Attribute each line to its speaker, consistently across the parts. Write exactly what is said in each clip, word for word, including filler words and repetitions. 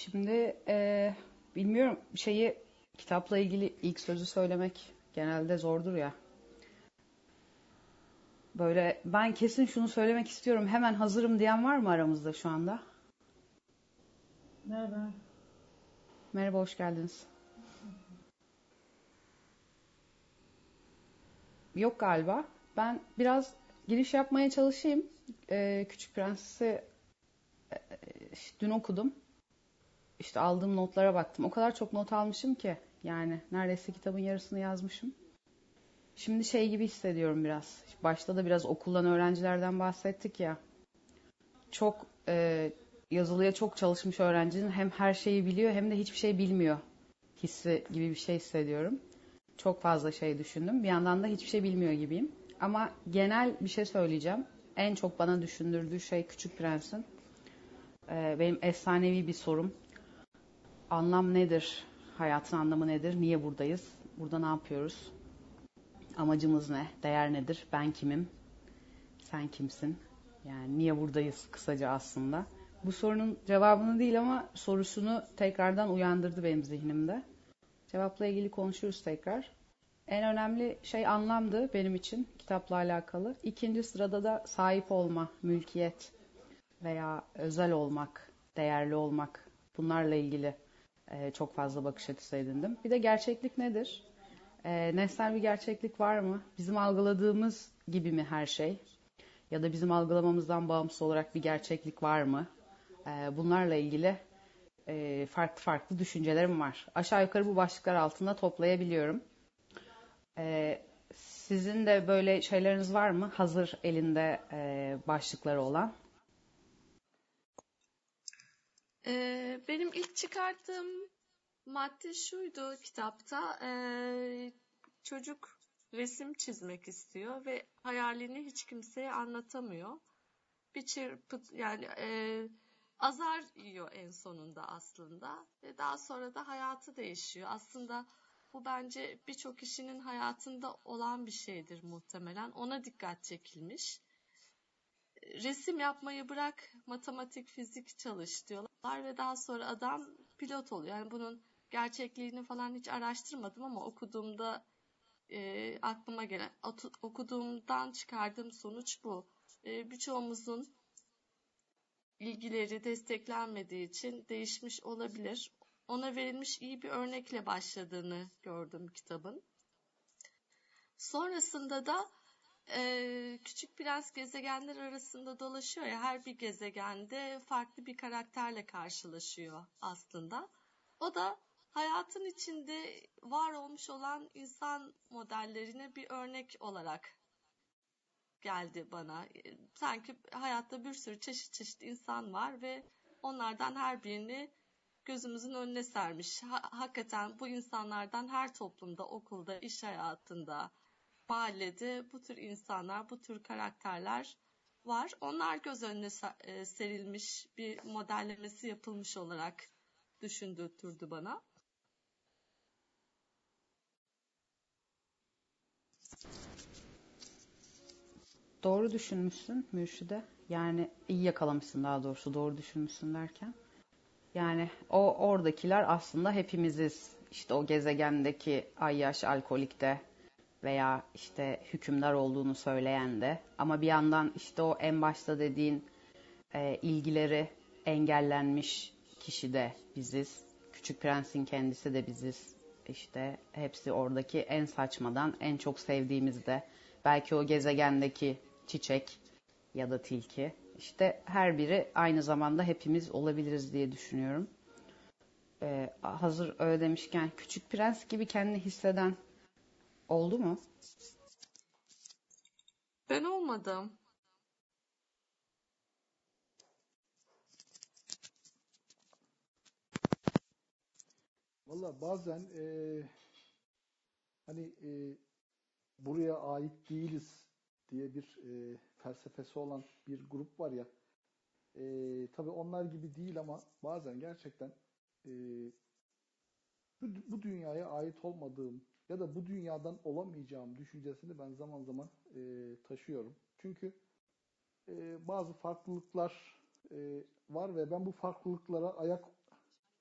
Speaker 1: Şimdi eee, bilmiyorum şeyi kitapla ilgili ilk sözü söylemek genelde zordur ya. Böyle ben kesin şunu söylemek istiyorum hemen hazırım diyen var mı aramızda şu anda?
Speaker 2: Merhaba.
Speaker 1: Merhaba, hoş geldiniz. Yok galiba. Ben biraz giriş yapmaya çalışayım. Eee, Küçük Prenses'i işte dün okudum. İşte aldığım notlara baktım. O kadar çok not almışım ki. Yani neredeyse kitabın yarısını yazmışım. Şimdi şey gibi hissediyorum biraz. Başta da biraz okuldan öğrencilerden bahsettik ya. Çok e, yazılıya çok çalışmış öğrencinin hem her şeyi biliyor hem de hiçbir şey bilmiyor hissi gibi bir şey hissediyorum. Çok fazla şey düşündüm. Bir yandan da hiçbir şey bilmiyor gibiyim. Ama genel bir şey söyleyeceğim. En çok bana düşündürdüğü şey Küçük Prens'in. E, benim efsanevi bir sorum. Anlam nedir? Hayatın anlamı nedir? Niye buradayız? Burada ne yapıyoruz? Amacımız ne? Değer nedir? Ben kimim? Sen kimsin? Yani niye buradayız kısaca aslında. Bu sorunun cevabını değil ama sorusunu tekrardan uyandırdı benim zihnimde. Cevapla ilgili konuşuruz tekrar. En önemli şey anlamdı benim için kitapla alakalı. İkinci sırada da sahip olma, mülkiyet veya özel olmak, değerli olmak bunlarla ilgili e, çok fazla bakış açısı edindim. Bir de gerçeklik nedir? E, nesnel bir gerçeklik var mı? Bizim algıladığımız gibi mi her şey? Ya da bizim algılamamızdan bağımsız olarak bir gerçeklik var mı? Ee, bunlarla ilgili e, farklı farklı düşüncelerim var. Aşağı yukarı bu başlıklar altında toplayabiliyorum. Ee, Sizin de böyle şeyleriniz var mı? Hazır elinde e, başlıkları olan.
Speaker 2: Ee, benim ilk çıkarttığım madde şuydu kitapta. Ee, çocuk resim çizmek istiyor ve hayalini hiç kimseye anlatamıyor. Bir çırpıt yani e, azar yiyor en sonunda aslında ve daha sonra da hayatı değişiyor. Aslında bu bence birçok kişinin hayatında olan bir şeydir muhtemelen. Ona dikkat çekilmiş. Resim yapmayı bırak, matematik, fizik çalış diyorlar ve daha sonra adam pilot oluyor. Yani bunun gerçekliğini falan hiç araştırmadım ama okuduğumda e, aklıma gelen, okuduğumdan çıkardığım sonuç bu. E, birçoğumuzun ilgileri desteklenmediği için değişmiş olabilir. Ona verilmiş iyi bir örnekle başladığını gördüm kitabın. Sonrasında da Ee, Küçük Prens gezegenler arasında dolaşıyor ya, her bir gezegende farklı bir karakterle karşılaşıyor aslında. O da hayatın içinde var olmuş olan insan modellerine bir örnek olarak geldi bana. Ee, Sanki hayatta bir sürü çeşit çeşit insan var ve onlardan her birini gözümüzün önüne sermiş. Ha- hakikaten bu insanlardan her toplumda, okulda, iş hayatında, mahallede bu tür insanlar, bu tür karakterler var. Onlar göz önüne e, serilmiş, bir modellemesi yapılmış olarak düşündürtürdü bana.
Speaker 1: Doğru düşünmüşsün Mürşide. Yani iyi yakalamışsın, daha doğrusu doğru düşünmüşsün derken. Yani o oradakiler aslında hepimiziz. İşte o gezegendeki Ayyaş alkolik de veya işte hükümdar olduğunu söyleyen de, ama bir yandan işte o en başta dediğin e, ilgileri engellenmiş kişi de biziz. Küçük Prens'in kendisi de biziz. İşte hepsi oradaki en saçmadan en çok sevdiğimiz de belki o gezegendeki çiçek ya da tilki. İşte her biri aynı zamanda hepimiz olabiliriz diye düşünüyorum. Ee, hazır öyle demişken Küçük Prens gibi kendini hisseden oldu mu?
Speaker 2: Ben olmadım.
Speaker 3: Valla bazen eee, hani eee, buraya ait değiliz diye bir eee, felsefesi olan bir grup var ya. Eee tabii onlar gibi değil ama bazen gerçekten eee, bu, bu dünyaya ait olmadığım ya da bu dünyadan olamayacağım düşüncesini ben zaman zaman eee, taşıyorum. Çünkü eee, bazı farklılıklar eee, var ve ben bu farklılıklara ayak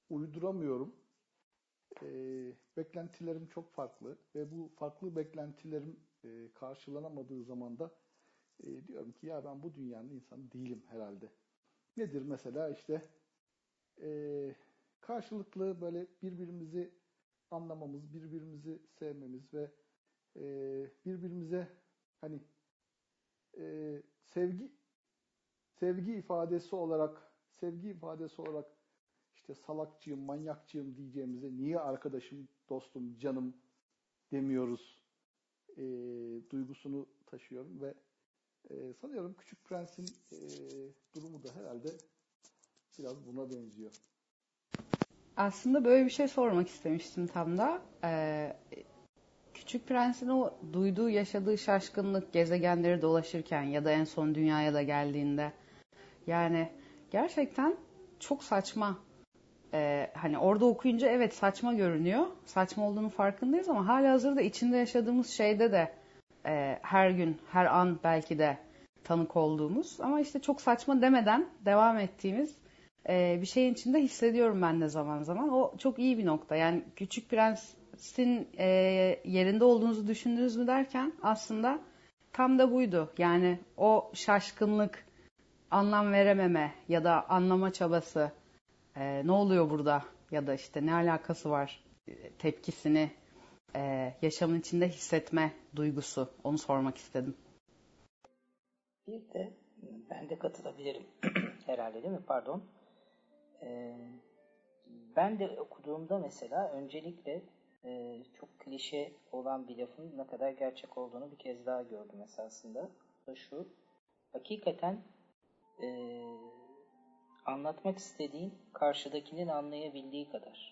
Speaker 3: uyduramıyorum. E, beklentilerim çok farklı ve bu farklı beklentilerim e, karşılanamadığı zaman da e, diyorum ki ya ben bu dünyanın insanı değilim herhalde. Nedir mesela işte e, karşılıklı böyle birbirimizi anlamamız, birbirimizi sevmemiz ve e, birbirimize hani e, sevgi sevgi ifadesi olarak sevgi ifadesi olarak işte salakçıyım, manyakçıyım diyeceğimize niye arkadaşım, dostum, canım demiyoruz e, duygusunu taşıyorum ve e, sanıyorum Küçük Prens'in e, durumu da herhalde biraz buna benziyor.
Speaker 1: Aslında böyle bir şey sormak istemiştim tam da. Ee, Küçük Prens'in o duyduğu, yaşadığı şaşkınlık gezegenleri dolaşırken ya da en son dünyaya da geldiğinde yani gerçekten çok saçma. Ee, hani orada okuyunca evet saçma görünüyor. Saçma olduğunu farkındayız ama halihazırda içinde yaşadığımız şeyde de e, her gün, her an belki de tanık olduğumuz ama işte çok saçma demeden devam ettiğimiz e, bir şeyin içinde hissediyorum ben de zaman zaman. O çok iyi bir nokta. Yani Küçük Prens'in e, yerinde olduğunuzu düşündünüz mü derken aslında tam da buydu. Yani o şaşkınlık, anlam verememe ya da anlama çabası, e, ne oluyor burada ya da işte ne alakası var e, tepkisini e, yaşamın içinde hissetme duygusu. Onu sormak istedim.
Speaker 4: Bir de ben de katılabilirim herhalde değil mi? Pardon. Ee, ben de okuduğumda mesela öncelikle e, çok klişe olan bir lafın ne kadar gerçek olduğunu bir kez daha gördüm esasında. O da şu, hakikaten e, anlatmak istediğin karşıdakinin anlayabildiği kadar.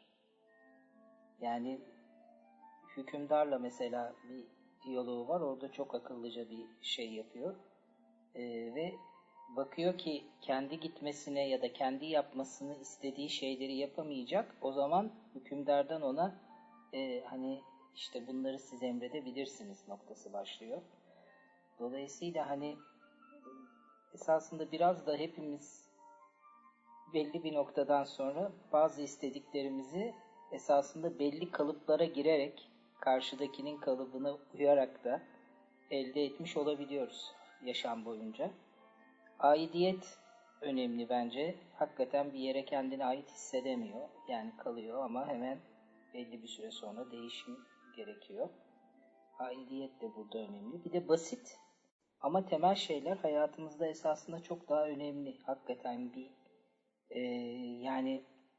Speaker 4: Yani hükümdarla mesela bir diyaloğu var. Orada çok akıllıca bir şey yapıyor. Ee, ve bakıyor ki kendi gitmesine ya da kendi yapmasını istediği şeyleri yapamayacak. O zaman hükümdardan ona e, hani işte bunları siz emredebilirsiniz noktası başlıyor. Dolayısıyla hani esasında biraz da hepimiz belli bir noktadan sonra bazı istediklerimizi esasında belli kalıplara girerek karşıdakinin kalıbına uyarak da elde etmiş olabiliyoruz yaşam boyunca. Aidiyet önemli bence. Hakikaten bir yere kendine ait hissedemiyor. Yani kalıyor ama hemen belli bir süre sonra değişim gerekiyor. Aidiyet de burada önemli. Bir de basit ama temel şeyler hayatımızda esasında çok daha önemli. Hakikaten bir e, yani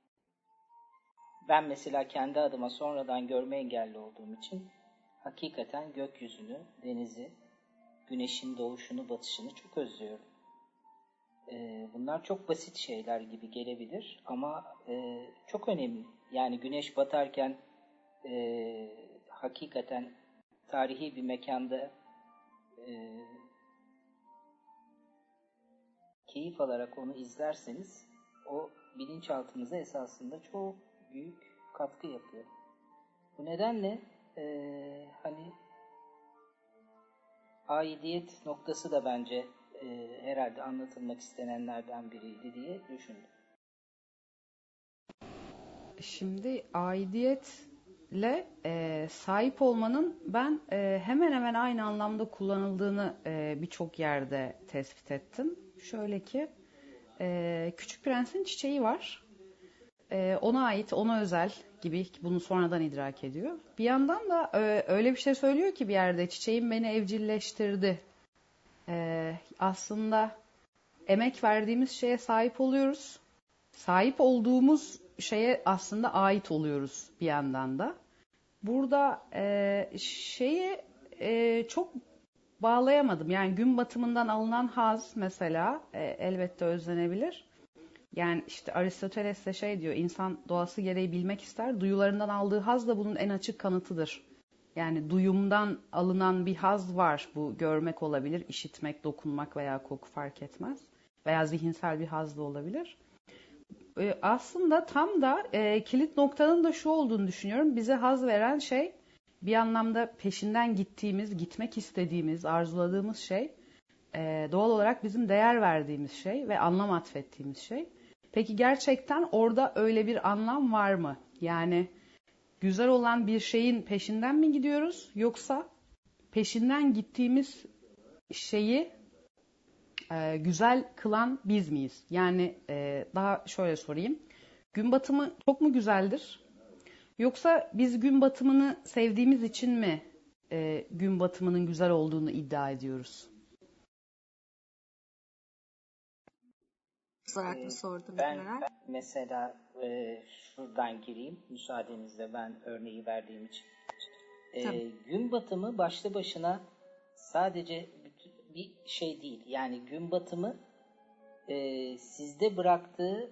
Speaker 4: ben mesela kendi adıma sonradan görme engelli olduğum için hakikaten gökyüzünü, denizi, güneşin doğuşunu, batışını çok özlüyorum. Ee, bunlar çok basit şeyler gibi gelebilir ama e, çok önemli. Yani güneş batarken e, hakikaten tarihi bir mekanda e, keyif alarak onu izlerseniz o bilinçaltınıza esasında çok büyük katkı yapıyor. Bu nedenle e, hani aidiyet noktası da bence e, herhalde anlatılmak istenenlerden biriydi diye düşündüm.
Speaker 1: Şimdi aidiyetle e, sahip olmanın ben e, hemen hemen aynı anlamda kullanıldığını e, birçok yerde tespit ettim. Şöyle ki e, Küçük Prens'in çiçeği var. E, ona ait, ona özel gibi bunu sonradan idrak ediyor. Bir yandan da e, öyle bir şey söylüyor ki bir yerde çiçeğim beni evcilleştirdi. E, aslında emek verdiğimiz şeye sahip oluyoruz. Sahip olduğumuz şeye aslında ait oluyoruz bir yandan da. Burada e, şeyi e, çok bağlayamadım. Yani gün batımından alınan haz mesela e, elbette özlenebilir. Yani işte Aristoteles de şey diyor, insan doğası gereği bilmek ister. Duyularından aldığı haz da bunun en açık kanıtıdır. Yani duyumdan alınan bir haz var. Bu görmek olabilir, işitmek, dokunmak veya koku fark etmez. Veya zihinsel bir haz da olabilir. Ee, aslında tam da e, kilit noktanın da şu olduğunu düşünüyorum. Bize haz veren şey bir anlamda peşinden gittiğimiz, gitmek istediğimiz, arzuladığımız şey. E, doğal olarak bizim değer verdiğimiz şey ve anlam atfettiğimiz şey. Peki gerçekten orada öyle bir anlam var mı? Yani güzel olan bir şeyin peşinden mi gidiyoruz yoksa peşinden gittiğimiz şeyi e, güzel kılan biz miyiz? Yani e, daha şöyle sorayım. Gün batımı çok mu güzeldir? Yoksa biz gün batımını sevdiğimiz için mi e, gün batımının güzel olduğunu iddia ediyoruz?
Speaker 2: Sorarak mı
Speaker 4: Ee,
Speaker 2: sordum
Speaker 4: ben
Speaker 2: Meral?
Speaker 4: mesela e, şuradan gireyim müsaadenizle ben örneği verdiğim için.
Speaker 2: Tabii.
Speaker 4: Ee, gün batımı başlı başına sadece bütün- bir şey değil. Yani gün batımı e, sizde bıraktığı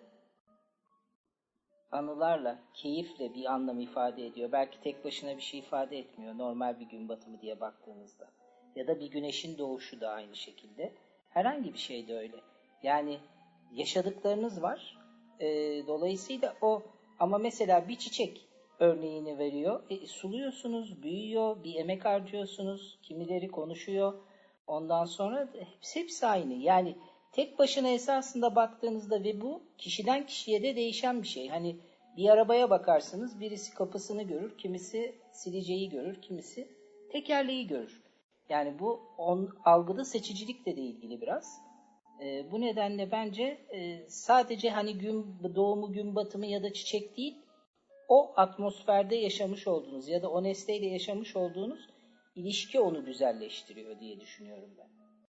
Speaker 4: anılarla, keyifle bir anlam ifade ediyor. Belki tek başına bir şey ifade etmiyor. Normal bir gün batımı diye baktığınızda. Ya da bir güneşin doğuşu da aynı şekilde. Herhangi bir şey de öyle. Yani yaşadıklarınız var. E, dolayısıyla o ama mesela bir çiçek örneğini veriyor. E, suluyorsunuz, büyüyor, bir emek harcıyorsunuz. Kimileri konuşuyor. Ondan sonra hepsi, hepsi aynı. Yani tek başına esasında baktığınızda ve bu kişiden kişiye de değişen bir şey. Hani bir arabaya bakarsınız, birisi kapısını görür, kimisi sileceği görür, kimisi tekerleği görür. Yani bu on, algıda seçicilikle de ilgili biraz. E, bu nedenle bence e, sadece hani gün doğumu, gün batımı ya da çiçek değil, o atmosferde yaşamış olduğunuz ya da o nesneyle yaşamış olduğunuz ilişki onu güzelleştiriyor diye düşünüyorum ben.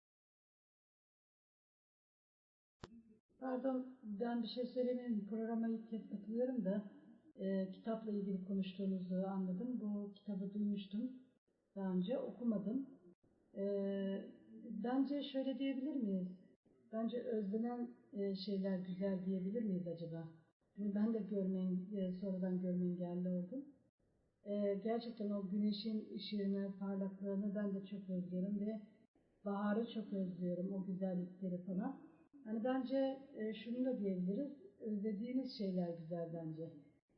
Speaker 5: Pardon, ben bir şey söylemeyeyim. Programa ilk kez katılıyorum da e, kitapla ilgili konuştuğunuzu anladım. Bu kitabı duymuştum. Daha önce okumadım. E, bence şöyle diyebilir miyiz? Bence özlenen e, şeyler güzel diyebilir miyiz acaba? Bunu ben de görmeyin, e, sonradan görme engelli oldum. E, gerçekten o güneşin ışığını, parlaklığını ben de çok özlüyorum ve baharı çok özlüyorum, o güzellikleri falan. Hani bence e, şunu da diyebiliriz, özlediğimiz şeyler güzel bence.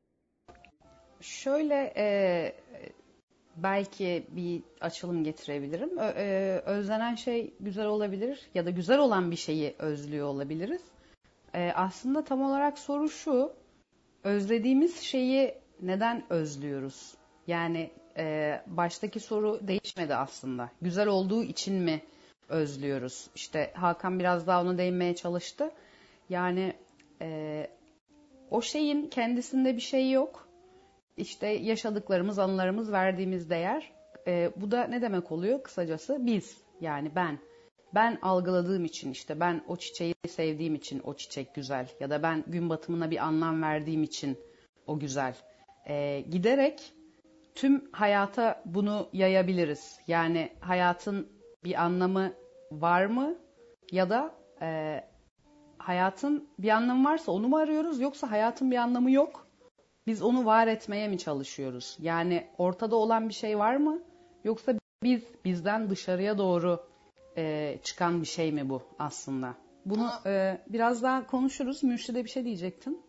Speaker 1: Şöyle e, belki bir açılım getirebilirim. Ö- e, özlenen şey güzel olabilir ya da güzel olan bir şeyi özlüyor olabiliriz. E, aslında tam olarak soru şu, özlediğimiz şeyi neden özlüyoruz? Yani e, baştaki soru değişmedi aslında. Güzel olduğu için mi özlüyoruz? İşte Hakan biraz daha ona değinmeye çalıştı. Yani e, o şeyin kendisinde bir şey yok. İşte yaşadıklarımız, anılarımız, verdiğimiz değer. E, bu da ne demek oluyor? Kısacası biz, yani ben. Ben algıladığım için, işte ben o çiçeği sevdiğim için o çiçek güzel. Ya da ben gün batımına bir anlam verdiğim için o güzel. E, giderek tüm hayata bunu yayabiliriz. Yani hayatın bir anlamı var mı? Ya da e, hayatın bir anlamı varsa onu mu arıyoruz? Yoksa hayatın bir anlamı yok, biz onu var etmeye mi çalışıyoruz? Yani ortada olan bir şey var mı? Yoksa biz bizden dışarıya doğru e, çıkan bir şey mi bu aslında? Bunu e, biraz daha konuşuruz. Mürşide bir şey diyecektin.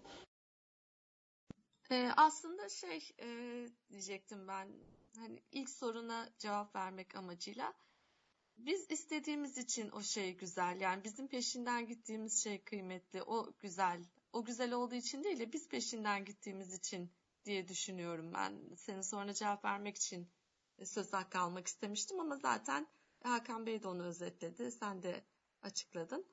Speaker 2: Ee, aslında şey e, diyecektim ben. Hani ilk soruna cevap vermek amacıyla. Biz istediğimiz için o şey güzel. Yani bizim peşinden gittiğimiz şey kıymetli. O güzel. O güzel olduğu için değil de biz peşinden gittiğimiz için diye düşünüyorum ben. Senin soruna cevap vermek için söz hakkı almak istemiştim ama zaten Hakan Bey de onu özetledi. Sen de açıkladın.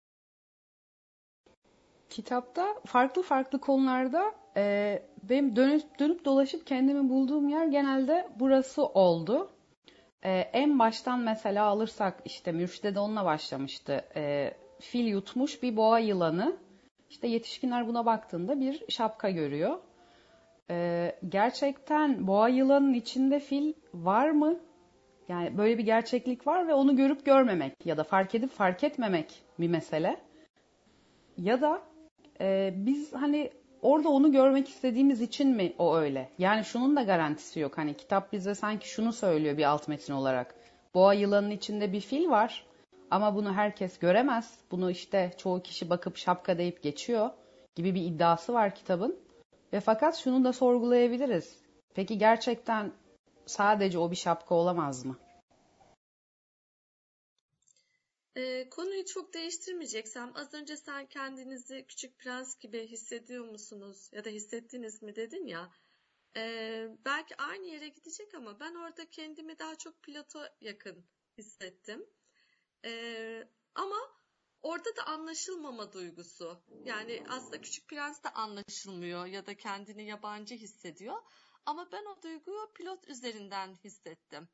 Speaker 1: Kitapta farklı farklı konularda e, benim dönüp, dönüp dolaşıp kendimi bulduğum yer genelde burası oldu. E, en baştan mesela alırsak işte Mürşide de onunla başlamıştı. E, fil yutmuş bir boğa yılanı. İşte yetişkinler buna baktığında bir şapka görüyor. Ee, gerçekten boğa yılanın içinde fil var mı? Yani böyle bir gerçeklik var ve onu görüp görmemek ya da fark edip fark etmemek bir mesele. Ya da e, biz hani orada onu görmek istediğimiz için mi o öyle? Yani şunun da garantisi yok. Hani kitap bize sanki şunu söylüyor bir alt metin olarak. Boğa yılanın içinde bir fil var ama bunu herkes göremez. Bunu işte çoğu kişi bakıp şapka deyip geçiyor gibi bir iddiası var kitabın. Ve fakat şunu da sorgulayabiliriz. Peki gerçekten sadece o bir şapka olamaz mı?
Speaker 2: Ee, konuyu çok değiştirmeyeceksem, az önce sen kendinizi Küçük Prens gibi hissediyor musunuz ya da hissettiniz mi dedin ya. Ee, belki aynı yere gidecek ama ben orada kendimi daha çok pilota yakın hissettim. Ee, ama orada da anlaşılmama duygusu. Yani aslında Küçük Prens de anlaşılmıyor ya da kendini yabancı hissediyor. Ama ben o duyguyu pilot üzerinden hissettim.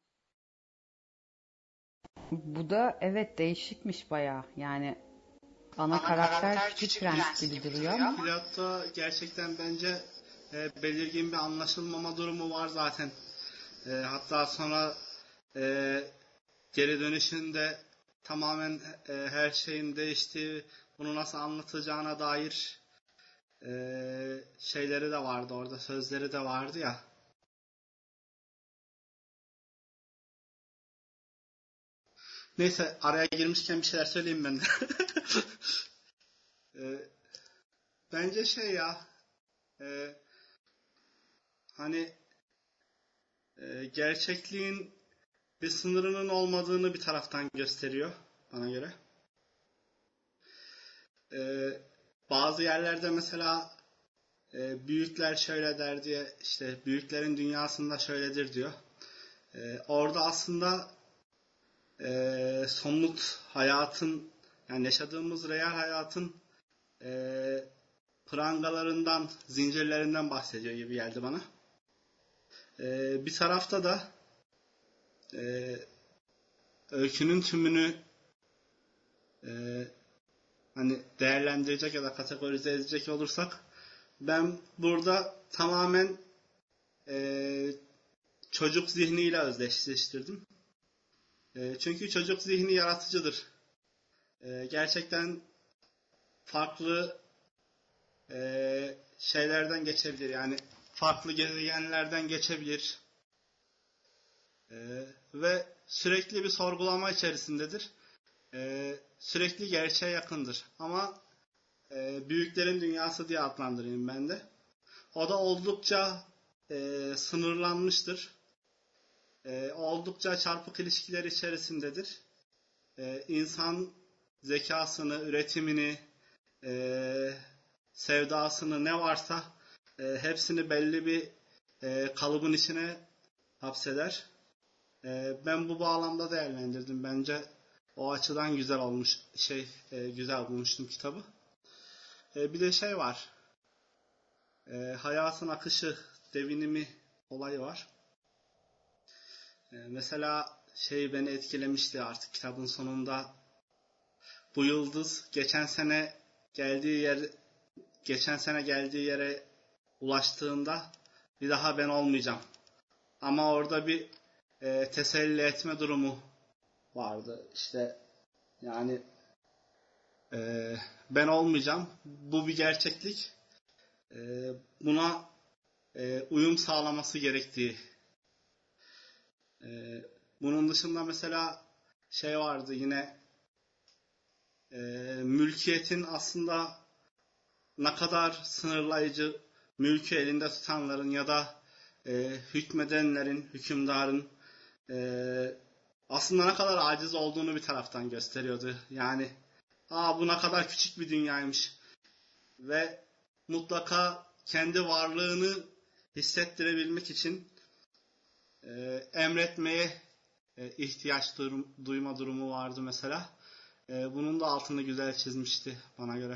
Speaker 1: Bu da evet değişikmiş bayağı. Yani ana,
Speaker 6: Ana
Speaker 1: karakter,
Speaker 6: karakter
Speaker 1: Küçük
Speaker 6: Küçük
Speaker 1: Prens
Speaker 6: Prens
Speaker 1: gibi
Speaker 6: gibi
Speaker 1: duruyor
Speaker 6: duruyor
Speaker 1: ama
Speaker 6: ama
Speaker 7: Pilotta gerçekten bence e, belirgin bir anlaşılmama durumu var zaten. E, hatta sonra e, geri dönüşünde tamamen e, her şeyin değiştiği, bunu nasıl anlatacağına dair e, şeyleri de vardı orada, sözleri de vardı ya. Neyse, araya girmişken bir şeyler söyleyeyim ben de. e, bence şey ya, e, hani e, gerçekliğin bir sınırının olmadığını bir taraftan gösteriyor bana göre. Ee, bazı yerlerde mesela e, büyükler şöyle der diye, işte büyüklerin dünyasında şöyledir diyor. Ee, orada aslında e, somut hayatın, yani yaşadığımız real hayatın e, prangalarından, zincirlerinden bahsediyor gibi geldi bana. Ee, bir tarafta da e, öykünün tümünü e, hani değerlendirecek ya da kategorize edecek olursak, ben burada tamamen e, çocuk zihniyle özdeşleştirdim. E, çünkü çocuk zihni yaratıcıdır. E, gerçekten farklı e, şeylerden geçebilir. Yani farklı gezegenlerden geçebilir. E, ve sürekli bir sorgulama içerisindedir. E, sürekli gerçeğe yakındır. Ama e, büyüklerin dünyası diye adlandırayım ben de. O da oldukça e, sınırlanmıştır. E, oldukça çarpık ilişkiler içerisindedir. E, insan zekasını, üretimini, e, sevdasını, ne varsa e, hepsini belli bir e, kalıbın içine hapseder. E, ben bu bağlamda değerlendirdim. Bence o açıdan güzel olmuş, şey e, güzel bulmuştum kitabı. E, bir de şey var. E, hayatın akışı, devinimi olayı var. E, mesela şey beni etkilemişti artık kitabın sonunda. Bu yıldız geçen sene geldiği yer, geçen sene geldiği yere ulaştığında bir daha ben olmayacağım. Ama orada bir e, teselli etme durumu vardı. İşte yani e, ben olmayacağım. Bu bir gerçeklik. E, buna e, uyum sağlaması gerektiği. E, bunun dışında mesela şey vardı yine, e, mülkiyetin aslında ne kadar sınırlayıcı, mülkü elinde tutanların ya da e, hükmedenlerin, hükümdarın e, aslında ne kadar aciz olduğunu bir taraftan gösteriyordu. Yani aa bu ne kadar küçük bir dünyaymış ve mutlaka kendi varlığını hissettirebilmek için e, emretmeye e, ihtiyaç durum, duyma durumu vardı mesela. E, bunun da altını güzel çizmişti bana göre.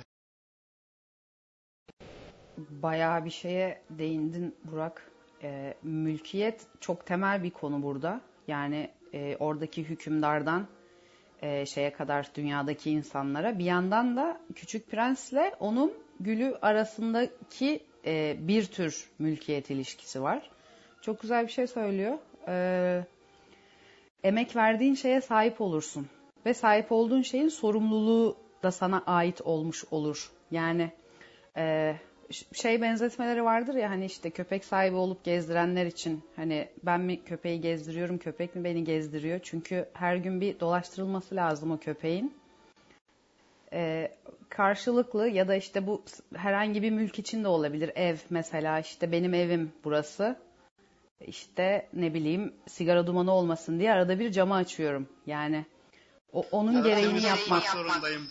Speaker 1: bayağı bir şeye değindin Burak. E, mülkiyet çok temel bir konu burada. Yani e, oradaki hükümdardan e, şeye kadar dünyadaki insanlara. Bir yandan da Küçük Prens'le onun gülü arasındaki e, bir tür mülkiyet ilişkisi var. Çok güzel bir şey söylüyor. E, emek verdiğin şeye sahip olursun. Ve sahip olduğun şeyin sorumluluğu da sana ait olmuş olur. Yani e, şey benzetmeleri vardır ya, hani işte köpek sahibi olup gezdirenler için, hani ben mi köpeği gezdiriyorum, köpek mi beni gezdiriyor? Çünkü her gün bir dolaştırılması lazım o köpeğin. Ee, karşılıklı ya da işte bu herhangi bir mülk için de olabilir. Ev mesela, işte benim evim burası. İşte ne bileyim, sigara dumanı olmasın diye arada bir camı açıyorum. Yani O, onun
Speaker 7: Ya da
Speaker 1: gereğini
Speaker 7: temiz
Speaker 1: yapmak.
Speaker 7: tutmak zorundayım.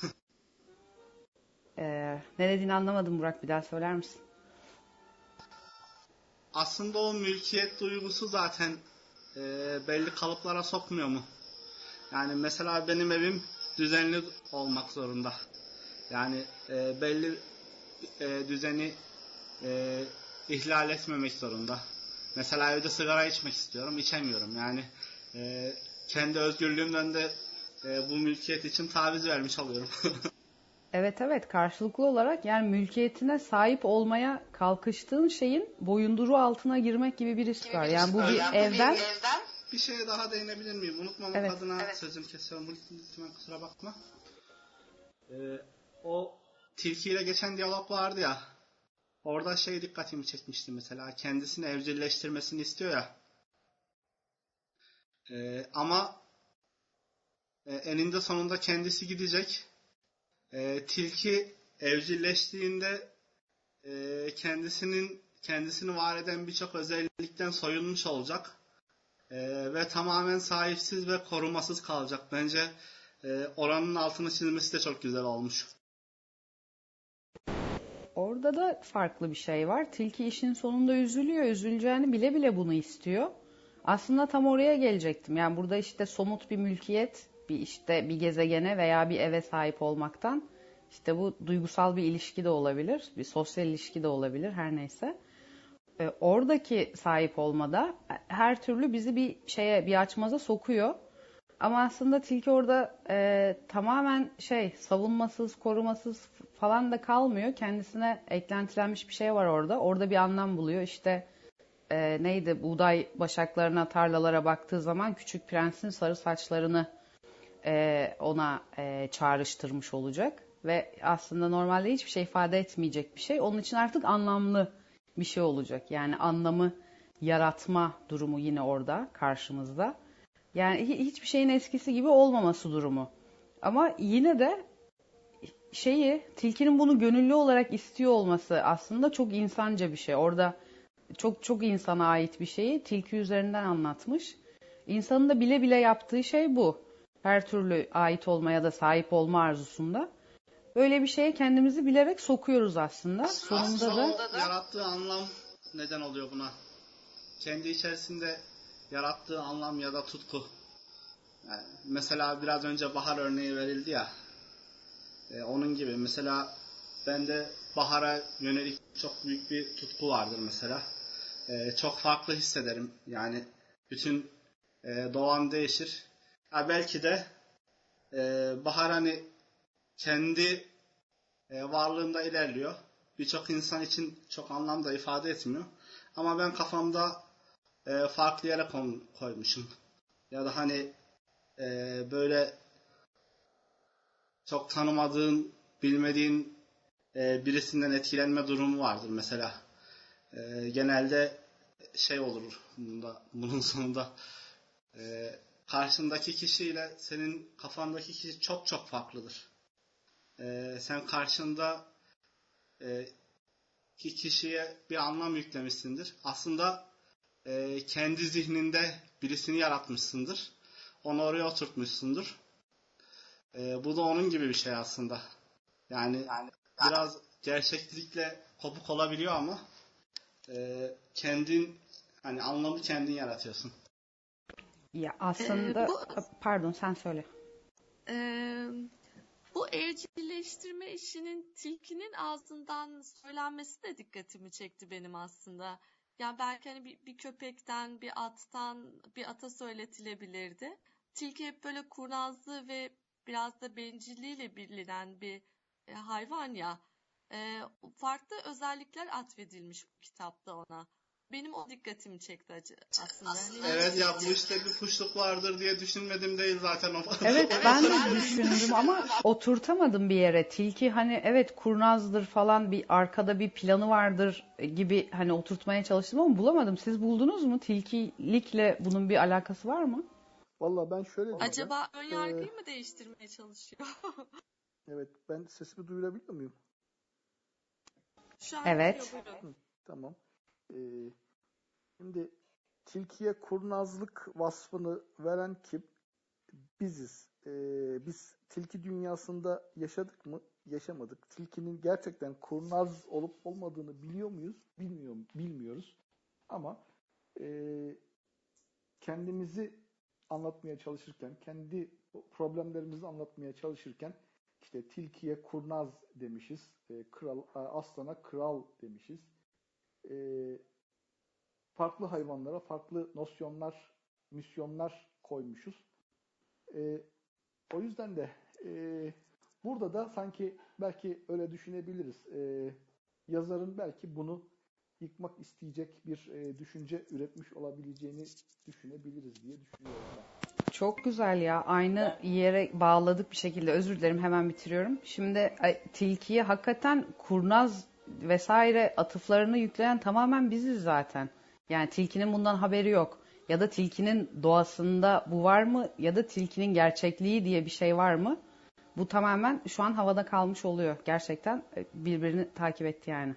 Speaker 1: Ee, ne dediğini anlamadım Burak, bir daha söyler misin?
Speaker 7: Aslında o mülkiyet duygusu zaten e, belli kalıplara sokmuyor mu? Yani mesela benim evim düzenli olmak zorunda. Yani e, belli e, düzeni e, ihlal etmemek zorunda. Mesela evde sigara içmek istiyorum, içemiyorum. Yani e, kendi özgürlüğümden de e, bu mülkiyet için taviz vermiş oluyorum.
Speaker 1: Evet evet, karşılıklı olarak yani mülkiyetine sahip olmaya kalkıştığın şeyin boyunduruğu altına girmek gibi bir risk var. Yani bu bir evden...
Speaker 7: Bir şeye daha değinebilir miyim? Unutmamak
Speaker 1: Evet.
Speaker 7: adına evet. Sözünü kesiyorum. Lütfen kusura bakma. Ee, o tilkiyle geçen diyalog vardı ya. Orada şey dikkatimi çekmişti mesela. Kendisini evcilleştirmesini istiyor ya. Ee, ama e, eninde sonunda kendisi gidecek. Ee, tilki evcilleştiğinde e, kendisinin kendisini var eden birçok özellikten soyulmuş olacak. Ee, ve tamamen sahipsiz ve korumasız kalacak. Bence e, oranın altını çizmesi de çok güzel olmuş.
Speaker 1: Orada da farklı bir şey var. Tilki işin sonunda üzülüyor. Üzüleceğini bile bile bunu istiyor. Aslında tam oraya gelecektim. Yani burada işte somut bir mülkiyet, bir işte bir gezegene veya bir eve sahip olmaktan, işte bu duygusal bir ilişki de olabilir, bir sosyal ilişki de olabilir, her neyse. E, oradaki sahip olmada her türlü bizi bir şeye, bir açmaza sokuyor. Ama aslında tilki orada e, tamamen şey, savunmasız, korumasız falan da kalmıyor. Kendisine eklentilenmiş bir şey var orada. Orada bir anlam buluyor. İşte e, neydi, buğday başaklarına, tarlalara baktığı zaman Küçük Prens'in sarı saçlarını e, ona e, çağrıştırmış olacak. Ve aslında normalde hiçbir şey ifade etmeyecek bir şey. Onun için artık anlamlı bir şey olacak. Yani anlamı yaratma durumu yine orada karşımızda. Yani hiçbir şeyin eskisi gibi olmaması durumu. Ama yine de şeyi, tilkinin bunu gönüllü olarak istiyor olması aslında çok insanca bir şey. Orada çok çok insana ait bir şeyi tilki üzerinden anlatmış. İnsanın da bile bile yaptığı şey bu. Her türlü ait olmaya da sahip olma arzusunda. Böyle bir şeye kendimizi bilerek sokuyoruz aslında. Sonunda da
Speaker 7: yarattığı anlam neden oluyor buna? Kendi içerisinde yarattığı anlam ya da tutku. Yani mesela biraz önce bahar örneği verildi ya. E, onun gibi mesela bende bahara yönelik çok büyük bir tutku vardır mesela. E, çok farklı hissederim. Yani bütün e, doğan değişir. Ha, belki de e, bahar hani kendi e, varlığında ilerliyor. Birçok insan için çok anlam da ifade etmiyor. Ama ben kafamda e, farklı yere koymuşum. Ya da hani e, böyle çok tanımadığın, bilmediğin e, birisinden etkilenme durumu vardır mesela. E, genelde şey olur bunda, bunun sonunda e, karşındaki kişiyle senin kafandaki kişi çok çok farklıdır. E, sen karşında e, ki kişiye bir anlam yüklemişsindir. Aslında e, kendi zihninde birisini yaratmışsındır. Onu oraya oturtmuşsundur. E, bu da onun gibi bir şey aslında. Yani, yani biraz gerçeklikle kopuk olabiliyor ama e, kendin, hani anlamı kendin yaratıyorsun.
Speaker 1: ya aslında
Speaker 2: Ee, bu
Speaker 1: pardon, sen söyle.
Speaker 2: e, bu evcilleştirme işinin tilkinin ağzından söylenmesi de dikkatimi çekti benim aslında. Yani belki hani bir, bir köpekten, bir attan, bir ata söyletilebilirdi. Tilki hep böyle kurnazlığı ve biraz da bencilliğiyle bilinen bir e, hayvan ya. E, farklı özellikler atfedilmiş bu kitapta ona. Benim o dikkatimi çekti acı aslında. Yani
Speaker 7: Evet ya, bu işte bir kuşluk vardır diye düşünmedim değil zaten o.
Speaker 1: Evet, ben de düşündüm ama oturtamadım bir yere. Tilki hani evet kurnazdır falan, bir arkada bir planı vardır gibi hani oturtmaya çalıştım ama bulamadım. Siz buldunuz mu? Tilkilikle bunun bir alakası var mı?
Speaker 3: Valla ben şöyle diyeceğim.
Speaker 2: acaba ön yargıyı
Speaker 3: Ee,
Speaker 2: mı değiştirmeye çalışıyor?
Speaker 3: evet, ben sesimi duyurabiliyor muyum?
Speaker 2: Şu an
Speaker 1: Evet.
Speaker 2: geliyor, buyurun.
Speaker 3: Hı, tamam. Ee, şimdi tilkiye kurnazlık vasfını veren kim? biziz. Ee, biz tilki dünyasında yaşadık mı? Yaşamadık. Tilkinin gerçekten kurnaz olup olmadığını biliyor muyuz? Bilmiyorum, bilmiyoruz. Ama e, kendimizi anlatmaya çalışırken, kendi problemlerimizi anlatmaya çalışırken işte tilkiye kurnaz demişiz, e, kral, aslana kral demişiz. E, farklı hayvanlara farklı nosyonlar, misyonlar koymuşuz. E, o yüzden de e, burada da sanki belki öyle düşünebiliriz. E, yazarın belki bunu yıkmak isteyecek bir e, düşünce üretmiş olabileceğini düşünebiliriz diye düşünüyorum ben.
Speaker 1: Çok güzel ya. Aynı yere bağladık bir şekilde. Özür dilerim, hemen bitiriyorum. Şimdi ay, tilkiye hakikaten kurnaz vesaire atıflarını yükleyen tamamen biziz zaten. Yani tilkinin bundan haberi yok. Ya da tilkinin doğasında bu var mı? Ya da tilkinin gerçekliği diye bir şey var mı? Bu tamamen şu an havada kalmış oluyor. Gerçekten birbirini takip etti yani.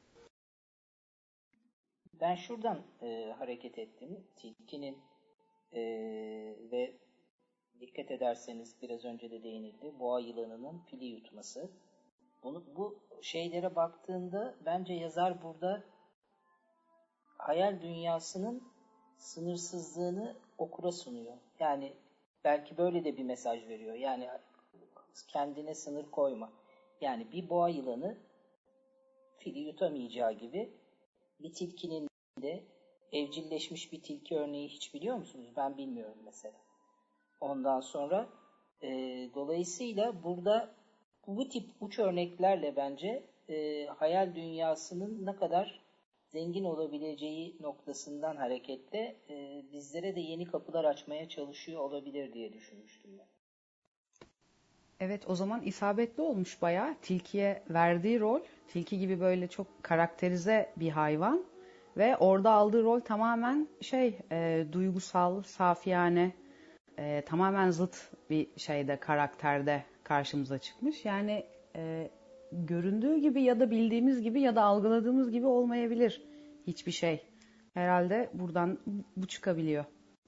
Speaker 4: Ben şuradan e, hareket ettim. Tilkinin e, ve dikkat ederseniz biraz önce de değinildi. Boğa yılanının fili yutması. Bunu, bu şeylere baktığında bence yazar burada hayal dünyasının sınırsızlığını okura sunuyor. Yani belki böyle de bir mesaj veriyor. Yani kendine sınır koyma. Yani bir boğa yılanı fili yutamayacağı gibi bir tilkinin de evcilleşmiş bir tilki örneği hiç biliyor musunuz? Ben bilmiyorum mesela. Ondan sonra e, dolayısıyla burada bu tip uç örneklerle bence e, hayal dünyasının ne kadar zengin olabileceği noktasından hareketle e, bizlere de yeni kapılar açmaya çalışıyor olabilir diye düşünmüştüm ben.
Speaker 1: Evet, o zaman isabetli olmuş bayağı. Tilkiye verdiği rol, tilki gibi böyle çok karakterize bir hayvan ve orada aldığı rol tamamen şey e, duygusal, safiyane, e, tamamen zıt bir şeyde, karakterde karşımıza çıkmış. Yani e, göründüğü gibi ya da bildiğimiz gibi ya da algıladığımız gibi olmayabilir hiçbir şey. Herhalde buradan bu çıkabiliyor.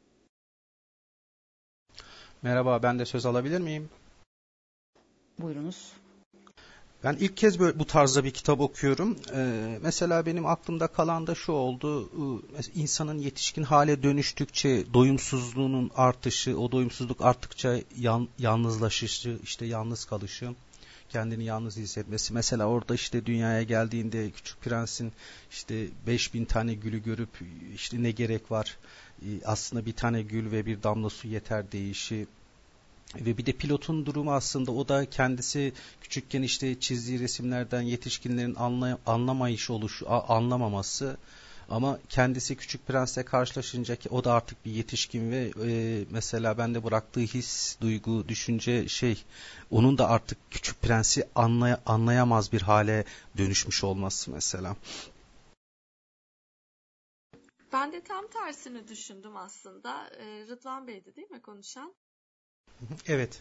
Speaker 6: Merhaba, ben de söz alabilir miyim?
Speaker 1: Buyurunuz.
Speaker 6: Ben ilk kez böyle bu tarzda bir kitap okuyorum. Ee, mesela benim aklımda kalan da şu oldu. Ee, insanın yetişkin hale dönüştükçe doyumsuzluğunun artışı, o doyumsuzluk arttıkça yan, yalnızlaşışı, işte yalnız kalışı, kendini yalnız hissetmesi. Mesela orada işte dünyaya geldiğinde Küçük Prens'in işte beş bin tane gülü görüp işte ne gerek var? Ee, aslında bir tane gül ve bir damla su yeter deyişi. Ve bir de pilotun durumu aslında o da kendisi küçükken işte çizdiği resimlerden yetişkinlerin anlay- anlamayış oluşu, anlamaması ama kendisi Küçük Prens'le karşılaşınca ki o da artık bir yetişkin ve e, mesela bende bıraktığı his, duygu, düşünce şey onun da artık Küçük Prens'i anlay- anlayamaz bir hale dönüşmüş olması mesela.
Speaker 2: Ben de tam tersini düşündüm aslında. Ee, Rıdvan Bey'di değil mi konuşan?
Speaker 6: Evet.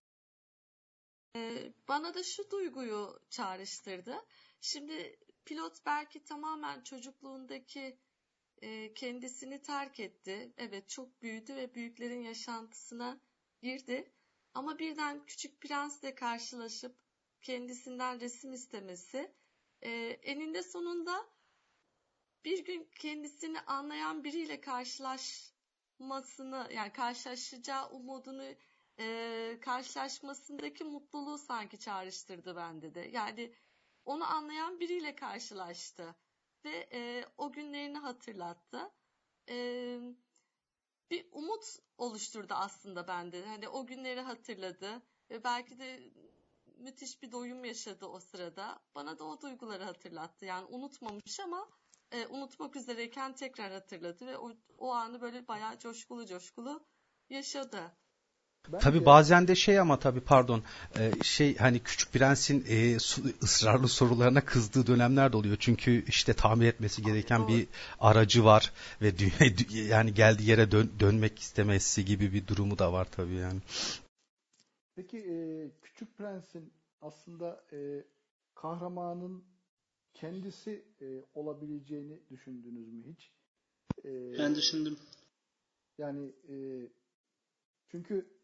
Speaker 2: Ee, bana da şu duyguyu çağrıştırdı. Şimdi pilot belki tamamen çocukluğundaki e, kendisini terk etti. Evet, çok büyüdü ve büyüklerin yaşantısına girdi. Ama birden Küçük Prens'le karşılaşıp kendisinden resim istemesi e, eninde sonunda bir gün kendisini anlayan biriyle karşılaşmasını, yani karşılaşacağı umudunu e, karşılaşmasındaki mutluluğu sanki çağrıştırdı bende de. Yani onu anlayan biriyle karşılaştı ve e, o günlerini hatırlattı. E, bir umut oluşturdu aslında bende. Hani o günleri hatırladı ve belki de müthiş bir doyum yaşadı o sırada. Bana da o duyguları hatırlattı. Yani unutmamış ama e, unutmak üzereyken tekrar hatırladı ve o, o anı böyle bayağı coşkulu coşkulu yaşadı.
Speaker 6: Tabii
Speaker 3: Bence
Speaker 6: bazen de şey ama tabii pardon e, şey hani Küçük Prens'in e, ısrarlı sorularına kızdığı dönemler de oluyor. Çünkü işte tamir etmesi gereken bir aracı var ve dünya, yani geldiği yere dön, dönmek istemesi gibi bir durumu da var tabii yani.
Speaker 3: peki e, Küçük Prens'in aslında e, kahramanın kendisi e, olabileceğini düşündünüz mü hiç? E,
Speaker 7: Ben düşündüm.
Speaker 3: yani e, çünkü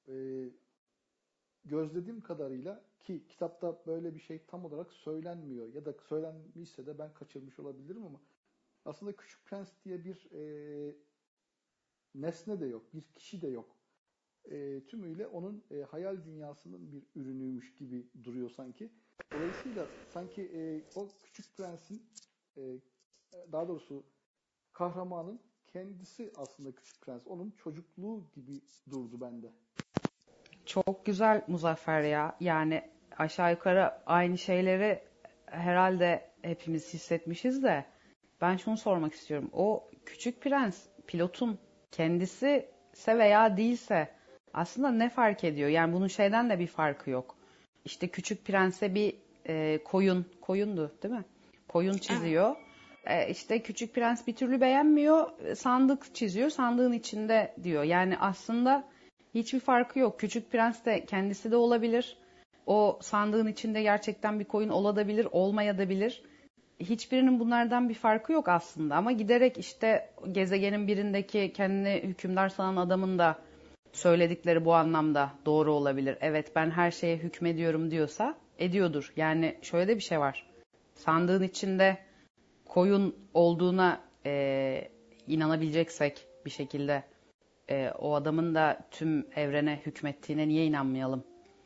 Speaker 3: e, gözlediğim kadarıyla, ki kitapta böyle bir şey tam olarak söylenmiyor ya da söylenmişse de ben kaçırmış olabilirim, ama aslında Küçük Prens diye bir e, nesne de yok, bir kişi de yok. E, tümüyle onun e, hayal dünyasının bir ürünüymüş gibi duruyor sanki. Dolayısıyla sanki e, o Küçük Prens'in e, daha doğrusu kahramanın kendisi aslında Küçük Prens. Onun çocukluğu gibi durdu bende.
Speaker 1: Çok güzel Muzaffer ya. Yani aşağı yukarı aynı şeyleri herhalde hepimiz hissetmişiz de ben şunu sormak istiyorum. O Küçük Prens pilotun kendisi ise veya değilse aslında ne fark ediyor? Yani bunun şeyden de bir farkı yok. İşte Küçük Prens'e bir e, koyun, koyundu değil mi? Koyun çiziyor. E, işte Küçük Prens bir türlü beğenmiyor. e, Sandık çiziyor. Sandığın içinde diyor. Yani aslında hiçbir farkı yok. Küçük Prens de kendisi de olabilir. O sandığın içinde gerçekten bir koyun olabilir, olmayabilir. Hiçbirinin bunlardan bir farkı yok aslında. Ama giderek işte gezegenin birindeki kendini hükümdar sanan adamın da söyledikleri bu anlamda doğru olabilir. Evet, ben her şeye hükmediyorum diyorsa ediyordur. Yani şöyle de bir şey var. Sandığın içinde koyun olduğuna e, inanabileceksek bir şekilde e, o adamın da tüm evrene hükmettiğine niye inanmayalım?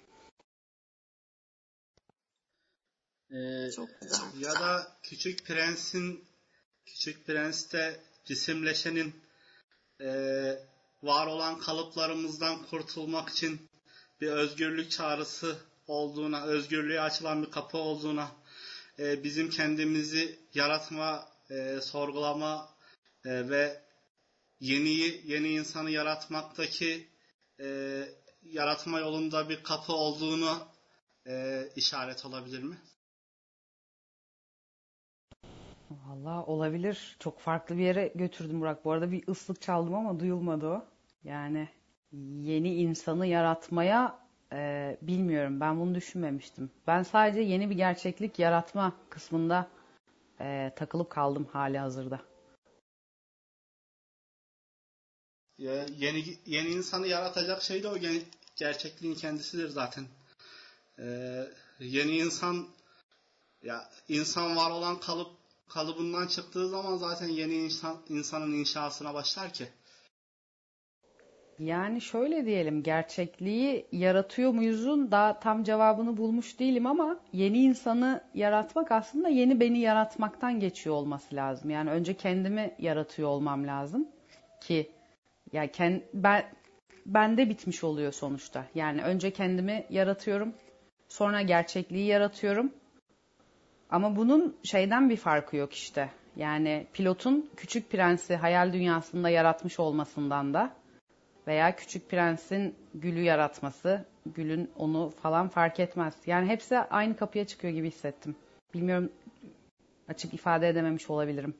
Speaker 7: Ee,
Speaker 2: Çok güzel.
Speaker 7: ya da Küçük Prens'in Küçük Prens'te cisimleşenin e, var olan kalıplarımızdan kurtulmak için bir özgürlük çağrısı olduğuna, özgürlüğe açılan bir kapı olduğuna, e, bizim kendimizi yaratma, e, sorgulama e, ve yeniyi, yeni insanı yaratmaktaki e, yaratma yolunda bir kapı olduğunu e, işaret olabilir mi?
Speaker 1: Vallahi olabilir. Çok farklı bir yere götürdüm Burak. Bu arada bir ıslık çaldım ama duyulmadı o. Yani yeni insanı yaratmaya e, bilmiyorum. Ben bunu düşünmemiştim. Ben sadece yeni bir gerçeklik yaratma kısmında e, takılıp kaldım hali hazırda.
Speaker 7: Ya, yeni yeni insanı yaratacak şey de o gen- gerçekliğin kendisidir zaten. Ee, yeni insan, ya insan var olan kalıp kalıbından çıktığı zaman zaten yeni insan insanın inşasına başlar ki.
Speaker 1: Yani şöyle diyelim, gerçekliği yaratıyor muyuzun daha tam cevabını bulmuş değilim ama yeni insanı yaratmak aslında yeni beni yaratmaktan geçiyor olması lazım. Yani önce kendimi yaratıyor olmam lazım ki ya kend, ben bende bitmiş oluyor sonuçta. Yani önce kendimi yaratıyorum, sonra gerçekliği yaratıyorum. Ama bunun şeyden bir farkı yok işte. Yani pilotun Küçük Prens'i hayal dünyasında yaratmış olmasından da veya Küçük Prens'in gülü yaratması, gülün onu falan fark etmez. Yani hepsi aynı kapıya çıkıyor gibi hissettim. Bilmiyorum, açık ifade edememiş olabilirim.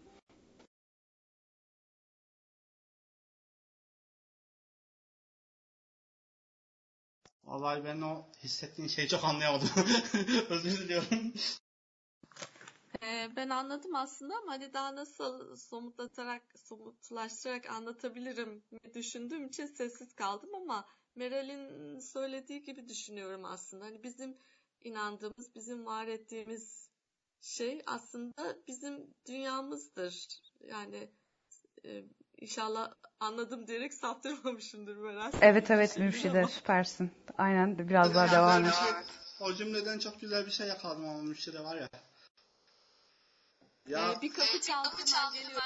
Speaker 7: Vallahi ben o hissettiğin şeyi çok anlayamadım. Özür diliyorum.
Speaker 2: Ee, ben anladım aslında ama hani daha nasıl somutlatarak, somutlaştırarak anlatabilirim diye düşündüğüm için sessiz kaldım ama Meral'in söylediği gibi düşünüyorum aslında. Hani bizim inandığımız, bizim var ettiğimiz şey aslında bizim dünyamızdır. Yani e, inşallah anladım diyerek saptırmamışımdır Meral.
Speaker 1: Evet evet
Speaker 2: Şimdi
Speaker 1: Mürşide,
Speaker 2: ama
Speaker 1: süpersin. Aynen, biraz daha
Speaker 7: Ya
Speaker 1: devam
Speaker 7: ben
Speaker 1: et.
Speaker 7: çok, o cümleden çok güzel bir şey yakaladım ama müşteri var ya. Ya
Speaker 2: e, bir kapı çaldı, hemen geliyor.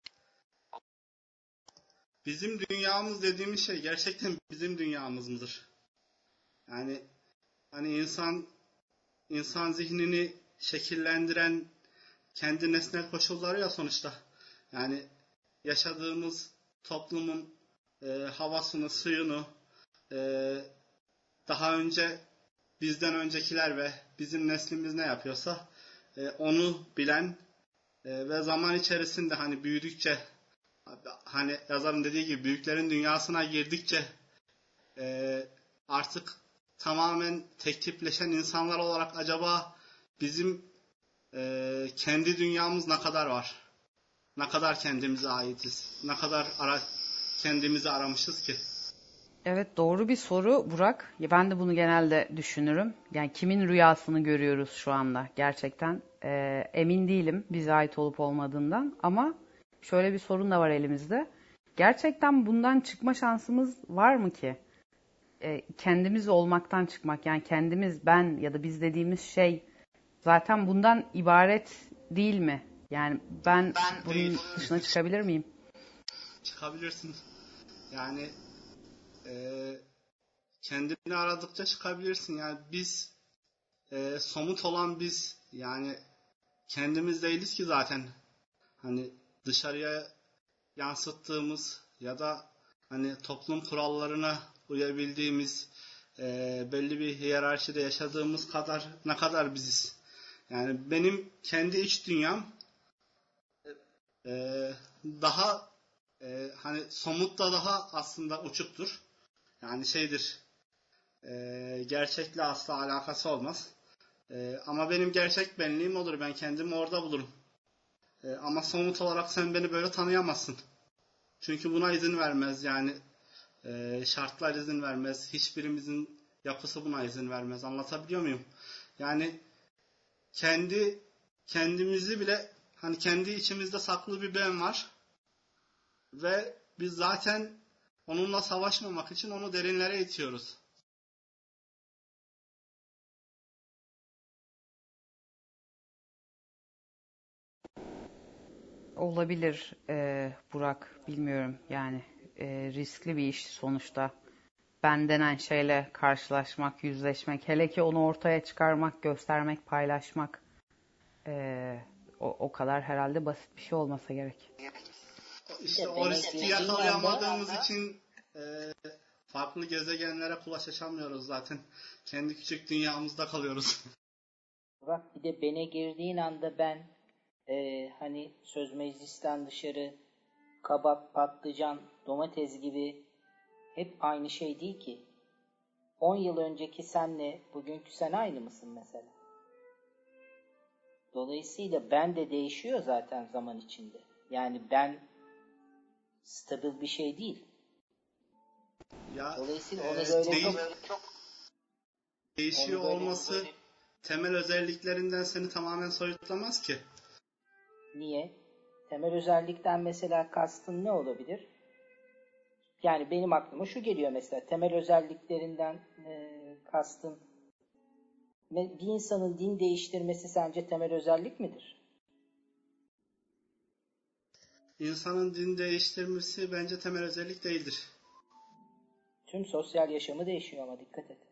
Speaker 7: bizim dünyamız dediğimiz şey gerçekten bizim dünyamız mıdır? Yani hani insan insan zihnini şekillendiren kendi nesnel koşulları ya sonuçta. Yani yaşadığımız toplumun e, havasını, suyunu, e, daha önce bizden öncekiler ve bizim neslimiz ne yapıyorsa e, onu bilen e, ve zaman içerisinde hani büyüdükçe, hani yazarın dediği gibi büyüklerin dünyasına girdikçe e, artık tamamen tek tipleşen insanlar olarak acaba bizim e, kendi dünyamız ne kadar var? Ne kadar kendimize aitiz? Ne kadar ara, kendimizi aramışız ki?
Speaker 1: Evet, doğru bir soru Burak. Ya ben de bunu genelde düşünürüm. Yani kimin rüyasını görüyoruz şu anda gerçekten. Ee, emin değilim bize ait olup olmadığından. Ama şöyle bir sorun da var elimizde. Gerçekten bundan çıkma şansımız var mı ki? Ee, kendimiz olmaktan çıkmak, yani kendimiz, ben ya da biz dediğimiz şey zaten bundan ibaret değil mi? Yani ben bunun
Speaker 7: Değil.
Speaker 1: dışına çıkabilir miyim?
Speaker 7: Çıkabilirsin. Yani e, kendini aradıkça çıkabilirsin. Yani biz e, somut olan biz, yani kendimiz değiliz ki zaten. Hani dışarıya yansıttığımız ya da hani toplum kurallarına uyabildiğimiz, e, belli bir hiyerarşide yaşadığımız kadar ne kadar biziz. Yani benim kendi iç dünyam e, daha e, hani somut da daha aslında uçuktur. Yani şeydir, e, gerçekle asla alakası olmaz. E, ama benim gerçek benliğim olur. Ben kendimi orada bulurum. E, ama somut olarak sen beni böyle tanıyamazsın. Çünkü buna izin vermez. Yani e, şartlar izin vermez. Hiçbirimizin yapısı buna izin vermez. Anlatabiliyor muyum? Yani kendi kendimizi bile, hani kendi içimizde saklı bir ben var ve biz zaten onunla savaşmamak için onu derinlere itiyoruz.
Speaker 1: Olabilir e, Burak, bilmiyorum yani e, riskli bir iş sonuçta. Ben denen şeyle karşılaşmak, yüzleşmek, hele ki onu ortaya çıkarmak, göstermek, paylaşmak e, o, o kadar herhalde basit bir şey olmasa gerek.
Speaker 7: İşte o riski yakalayamadığımız için e, farklı gezegenlere kulaç açamıyoruz zaten. Kendi küçük dünyamızda kalıyoruz.
Speaker 4: Bak, bir de bene girdiğin anda ben e, hani söz meclisten dışarı kabak, patlıcan, domates gibi hep aynı şey değil ki. on yıl önceki senle bugünkü sen aynı mısın mesela? Dolayısıyla ben de değişiyor zaten zaman içinde. Yani ben stabil bir şey değil.
Speaker 7: Ya
Speaker 4: Dolayısıyla
Speaker 7: e,
Speaker 4: onu böyle
Speaker 7: değil,
Speaker 4: çok
Speaker 7: değişiyor
Speaker 4: onu böyle
Speaker 7: olması temel özelliklerinden seni tamamen soyutlamaz ki.
Speaker 4: niye? Temel özellikten mesela kastın ne olabilir? Yani benim aklıma şu geliyor mesela. Temel özelliklerinden e, kastın bir insanın din değiştirmesi sence temel özellik midir?
Speaker 7: İnsanın din değiştirmesi bence temel özellik değildir.
Speaker 4: Tüm sosyal yaşamı değişiyor ama dikkat et.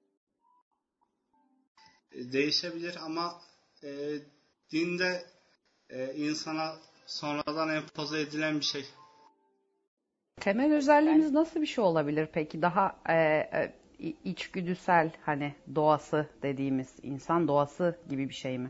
Speaker 7: E, değişebilir ama e, din de e, insana sonradan empoze edilen bir şey.
Speaker 1: Temel özelliğimiz nasıl bir şey olabilir peki? Daha e, e, içgüdüsel, hani doğası dediğimiz insan doğası gibi bir şey mi?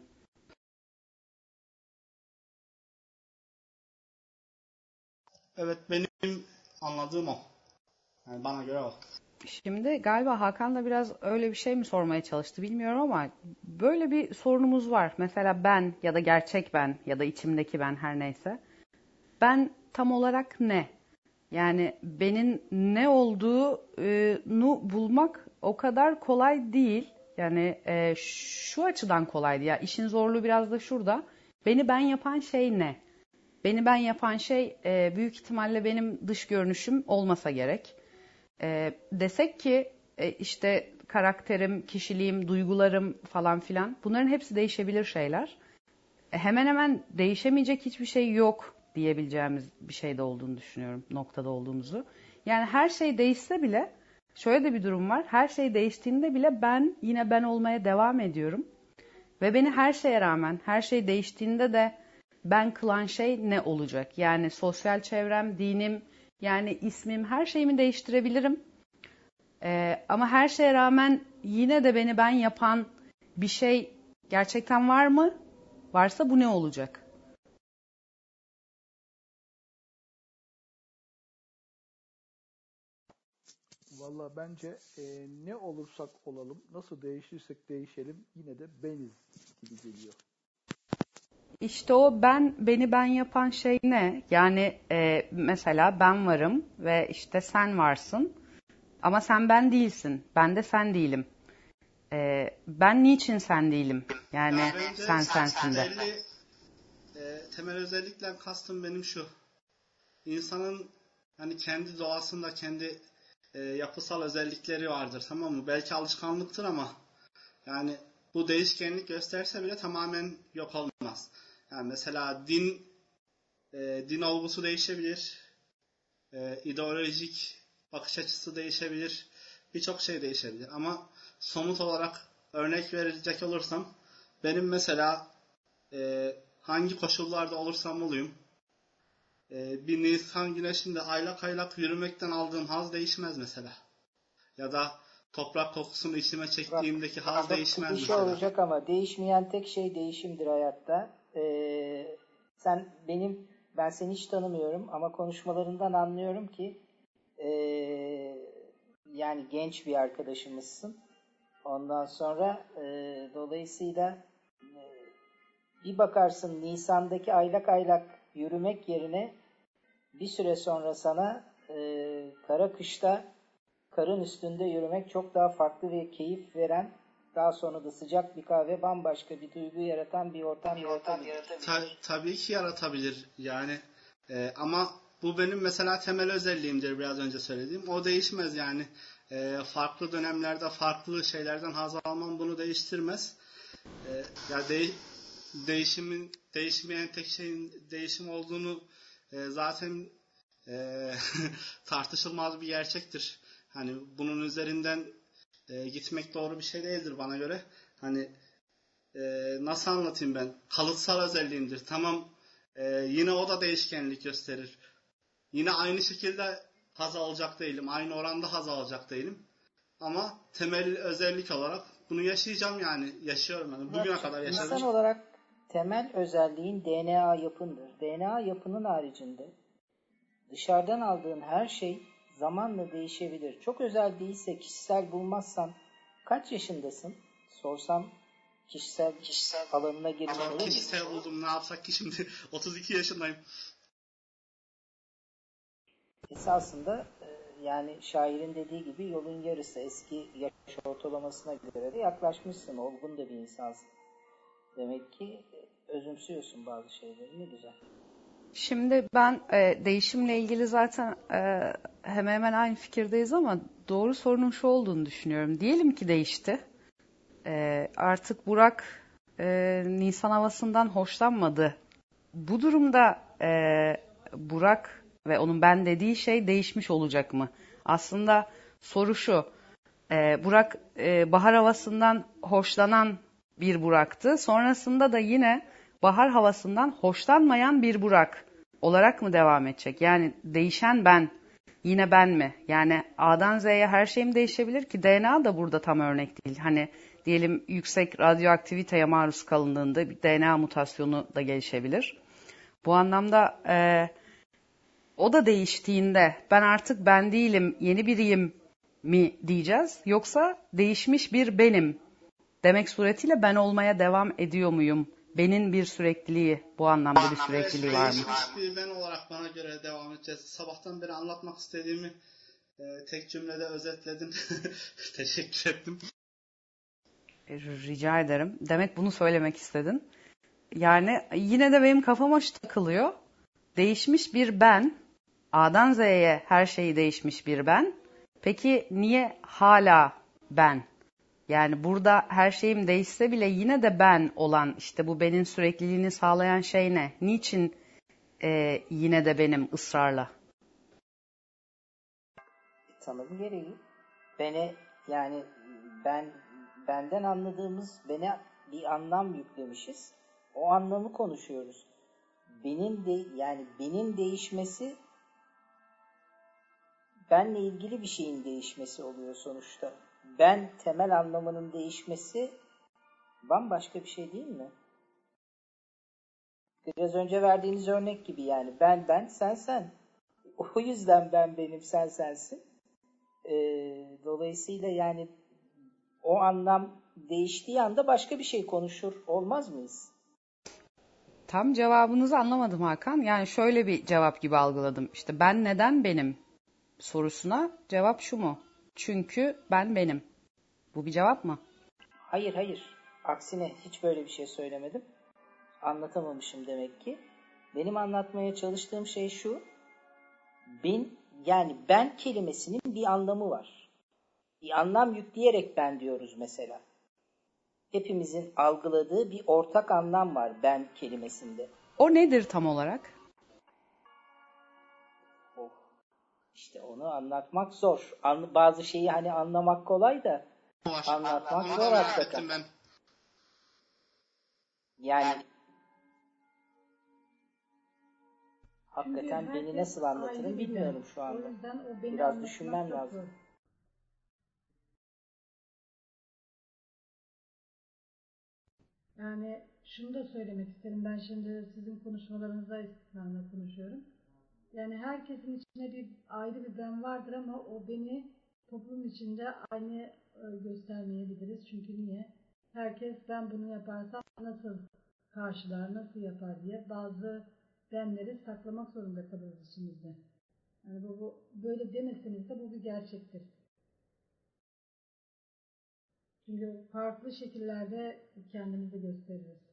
Speaker 7: Evet, benim anladığım o. Yani bana göre o.
Speaker 1: Şimdi galiba Hakan da biraz öyle bir şey mi sormaya çalıştı bilmiyorum ama böyle bir sorunumuz var. Mesela ben ya da gerçek ben ya da içimdeki ben, her neyse. Ben tam olarak ne? Yani benim ne olduğunu bulmak o kadar kolay değil. Yani e, şu açıdan kolay değil. Ya işin zorluğu biraz da şurada. Beni ben yapan şey ne? Beni ben yapan şey e, büyük ihtimalle benim dış görünüşüm olmasa gerek. E, desek ki e, işte karakterim, kişiliğim, duygularım falan filan, bunların hepsi değişebilir şeyler. E, hemen hemen değişemeyecek hiçbir şey yok diyebileceğimiz bir şeyde olduğunu düşünüyorum, noktada olduğumuzu. Yani her şey değişse bile şöyle de bir durum var. Her şey değiştiğinde bile ben yine ben olmaya devam ediyorum. Ve beni her şeye rağmen, her şey değiştiğinde de ben kılan şey ne olacak? Yani sosyal çevrem, dinim, yani ismim, her şeyimi değiştirebilirim. Ee, ama her şeye rağmen yine de beni ben yapan bir şey gerçekten var mı? Varsa bu ne olacak?
Speaker 3: Valla bence e, ne olursak olalım, nasıl değişirsek değişelim yine de beniz gibi geliyor.
Speaker 1: İşte o ben, beni ben yapan şey ne? Yani e, mesela ben varım ve işte sen varsın. Ama sen ben değilsin. Ben de sen değilim. Ee, ben niçin sen değilim? Yani
Speaker 7: Ya bence
Speaker 1: sen sensin de.
Speaker 7: belli e, temel özellikle kastım benim şu. İnsanın hani kendi doğasında kendi e, yapısal özellikleri vardır, tamam mı? Belki alışkanlıktır ama yani bu değişkenlik gösterse bile tamamen yok olmaz. Yani mesela din e, din olgusu değişebilir, e, ideolojik bakış açısı değişebilir, birçok şey değişebilir. Ama somut olarak örnek verecek olursam, benim mesela e, hangi koşullarda olursam olayım, e, bir Nisan güneşinde aylak aylak yürümekten aldığım haz değişmez mesela. Ya da toprak kokusunu içime çektiğimdeki
Speaker 4: Bak,
Speaker 7: haz
Speaker 4: bak,
Speaker 7: değişmez
Speaker 4: bir şey
Speaker 7: mesela.
Speaker 4: olacak ama değişmeyen tek şey değişimdir hayatta. Ee, sen benim ben seni hiç tanımıyorum ama konuşmalarından anlıyorum ki ee, yani genç bir arkadaşımızsın. Ondan sonra ee, dolayısıyla ee, bir bakarsın Nisan'daki aylak aylak yürümek yerine bir süre sonra sana ee, kara kışta karın üstünde yürümek çok daha farklı ve keyif veren, daha sonra da sıcak bir kahve bambaşka bir duygu yaratan bir ortam yaratabilir.
Speaker 7: Ta- tabii ki yaratabilir yani. E, ama bu benim mesela temel özelliğimdir, biraz önce söylediğim. O değişmez yani. E, farklı dönemlerde farklı şeylerden haz almam bunu değiştirmez. E, ya de- değişimin değişmeyen tek şeyin değişim olduğunu e, zaten e, tartışılmaz bir gerçektir. Hani bunun üzerinden e, gitmek doğru bir şey değildir bana göre. Hani e, nasıl anlatayım ben? Kalıtsal özelliğimdir. Tamam, e, yine o da değişkenlik gösterir. Yine aynı şekilde haz alacak değilim. Aynı oranda haz alacak değilim. Ama temel özellik olarak bunu yaşayacağım yani. Yaşıyorum yani. Bugüne kadar yaşadım.
Speaker 4: İnsan olarak temel özelliğin D N A yapındır. D N A yapının haricinde dışarıdan aldığın her şey zamanla değişebilir. Çok özel değilse, kişisel bulmazsan kaç yaşındasın? Sorsam kişisel, kişisel alanına girmiş olur mu?
Speaker 7: Kişisel buldum, ne yapsak ki şimdi? otuz iki yaşındayım.
Speaker 4: Esasında yani şairin dediği gibi yolun yarısı, eski yaş ortalamasına göre de yaklaşmışsın. Olgun da bir insansın. Demek ki özümsüyorsun bazı şeyleri. Ne güzel.
Speaker 1: Şimdi ben e, değişimle ilgili zaten e, hemen hemen aynı fikirdeyiz ama doğru sorunun şu olduğunu düşünüyorum. Diyelim ki değişti. E, artık Burak e, Nisan havasından hoşlanmadı. Bu durumda e, Burak ve onun ben dediği şey değişmiş olacak mı? Aslında soru şu. E, Burak e, bahar havasından hoşlanan bir Burak'tı. Sonrasında da yine bahar havasından hoşlanmayan bir Burak olarak mı devam edecek? Yani değişen ben, yine ben mi? Yani A'dan Z'ye her şeyim değişebilir ki D N A da burada tam örnek değil. Hani diyelim yüksek radyoaktiviteye maruz kalındığında bir D N A mutasyonu da gelişebilir. Bu anlamda e, o da değiştiğinde ben artık ben değilim, yeni biriyim mi diyeceğiz? Yoksa değişmiş bir benim demek suretiyle ben olmaya devam ediyor muyum? Benim bir sürekliliği, bu anlamda bir sürekliliği var mı?
Speaker 7: Değişmiş bir ben olarak bana göre devam edeceğiz. Sabahtan beri anlatmak istediğimi e, tek cümlede özetledin. Teşekkür ettim.
Speaker 1: Rica ederim. Demek bunu söylemek istedin. Yani yine de benim kafama şu takılıyor. Değişmiş bir ben, A'dan Z'ye her şeyi değişmiş bir ben. Peki niye hala ben? Yani burada her şeyim değişse bile yine de ben olan, işte bu benim sürekliliğini sağlayan şey ne? Niçin e, yine de benim ısrarla?
Speaker 4: Tanım gereği. Beni yani ben benden anladığımız bana bir anlam yüklemişiz. O anlamı konuşuyoruz. Benim de yani benim değişmesi benle ilgili bir şeyin değişmesi oluyor sonuçta. Ben temel anlamının değişmesi bambaşka bir şey değil mi? Biraz önce verdiğiniz örnek gibi yani ben ben sen sen. O yüzden ben benim sen sensin. Ee, dolayısıyla yani o anlam değiştiği anda başka bir şey konuşur olmaz mıyız?
Speaker 1: Tam cevabınızı anlamadım Hakan. Yani şöyle bir cevap gibi algıladım. İşte ben neden benim sorusuna cevap şu mu? Çünkü ben benim. Bu bir cevap mı?
Speaker 4: Hayır hayır. Aksine hiç böyle bir şey söylemedim. Anlatamamışım demek ki. Benim anlatmaya çalıştığım şey şu. Ben, yani ben kelimesinin bir anlamı var. Bir anlam yükleyerek ben diyoruz mesela. Hepimizin algıladığı bir ortak anlam var ben kelimesinde.
Speaker 1: O nedir tam olarak?
Speaker 4: Oh, işte onu anlatmak zor. An- bazı şeyi hani anlamak kolay da
Speaker 7: Var.
Speaker 4: anlatmak
Speaker 7: Onu
Speaker 4: zor
Speaker 7: da merak
Speaker 4: hakikaten.
Speaker 7: ettim ben.
Speaker 4: Yani
Speaker 5: Çünkü
Speaker 4: hakikaten beni
Speaker 5: herkes
Speaker 4: nasıl
Speaker 5: ayrı
Speaker 4: anlatırım
Speaker 5: bir
Speaker 4: bilmiyorum
Speaker 5: ben.
Speaker 4: şu
Speaker 5: O
Speaker 4: anda.
Speaker 5: yüzden o beni
Speaker 4: Biraz
Speaker 5: anlatmak
Speaker 4: düşünmem
Speaker 5: çok
Speaker 4: lazım.
Speaker 5: zor. Yani şunu da söylemek isterim. Ben şimdi sizin konuşmalarınıza istisnayla konuşuyorum. Yani herkesin içinde bir ayrı bir ben vardır ama o beni toplum içinde aynı e, göstermeyebiliriz. Çünkü niye? Herkes ben bunu yaparsam nasıl karşılar, nasıl yapar diye bazı benleri saklamak zorunda kalırız içimizde. Yani bu, bu böyle demeseniz de bu bir gerçektir. Çünkü farklı şekillerde kendimizi gösteririz.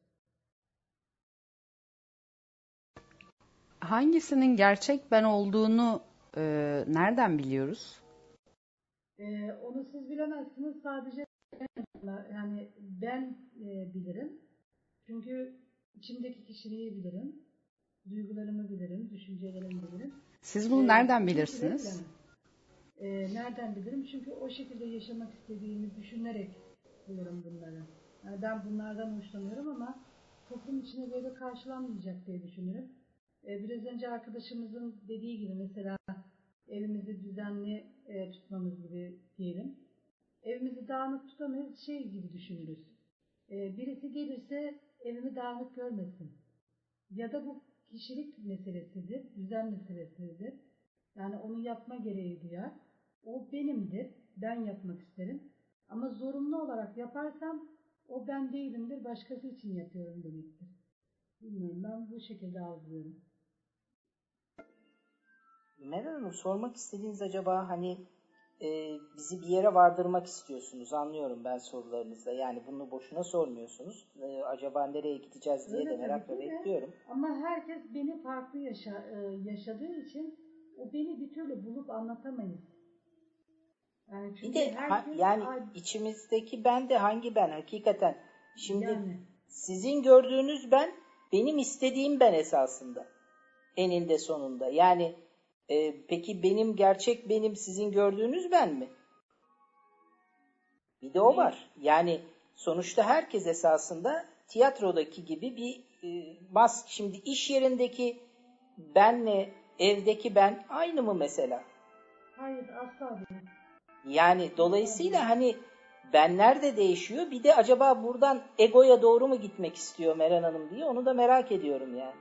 Speaker 1: Hangisinin gerçek ben olduğunu e, nereden biliyoruz?
Speaker 5: Ee, onu siz bilemezsiniz. Sadece ben, yani ben e, bilirim. Çünkü içimdeki kişiliği bilirim. Duygularımı bilirim. Düşüncelerimi bilirim.
Speaker 1: Siz bunu
Speaker 5: Ee,
Speaker 1: nereden
Speaker 5: kimse de
Speaker 1: bilirsiniz?
Speaker 5: bilemez. Ee, nereden bilirim? Çünkü o şekilde yaşamak istediğimi düşünerek bulurum bunları. Yani ben bunlardan hoşlanıyorum ama toplum içine böyle karşılanmayacak diye düşünürüm. Ee, biraz önce arkadaşımızın dediği gibi mesela evimizi düzenli e, tutmamız gibi diyelim. Evimizi dağınık tutamayız, şey gibi düşünürüz. Ee, birisi gelirse evimi dağınık görmesin. Ya da bu kişilik meselesidir, düzen meselesidir. Yani onu yapma gereği duyar. O benimdir, ben yapmak isterim. Ama zorunlu olarak yaparsam o ben değilimdir, başkası için yapıyorum demektir. Bilmiyorum, ben bu şekilde algılıyorum.
Speaker 4: Meral Hanım, sormak istediğiniz acaba hani e, bizi bir yere vardırmak istiyorsunuz, anlıyorum ben sorularınızda. Yani bunu boşuna sormuyorsunuz. E, acaba nereye gideceğiz diye
Speaker 5: Öyle
Speaker 4: de merakla
Speaker 5: tabii ki de.
Speaker 4: bekliyorum.
Speaker 5: Ama herkes beni farklı yaşa, e, yaşadığı için o beni bir türlü bulup anlatamayız. Yani
Speaker 4: Bir
Speaker 5: çünkü
Speaker 4: de ha-
Speaker 5: herkes
Speaker 4: yani
Speaker 5: ay-
Speaker 4: içimizdeki ben de hangi ben hakikaten? Şimdi
Speaker 5: yani
Speaker 4: sizin gördüğünüz ben benim istediğim ben esasında. Eninde sonunda. Yani e, peki benim gerçek benim sizin gördüğünüz ben mi? Bir de o var. Yani sonuçta herkes esasında tiyatrodaki gibi bir e, mask. Şimdi iş yerindeki benle evdeki ben aynı mı mesela?
Speaker 5: hayır asla değil.
Speaker 4: Yani dolayısıyla hani benler de değişiyor. Bir de acaba buradan egoya doğru mu gitmek istiyor Meral Hanım diye onu da merak ediyorum yani.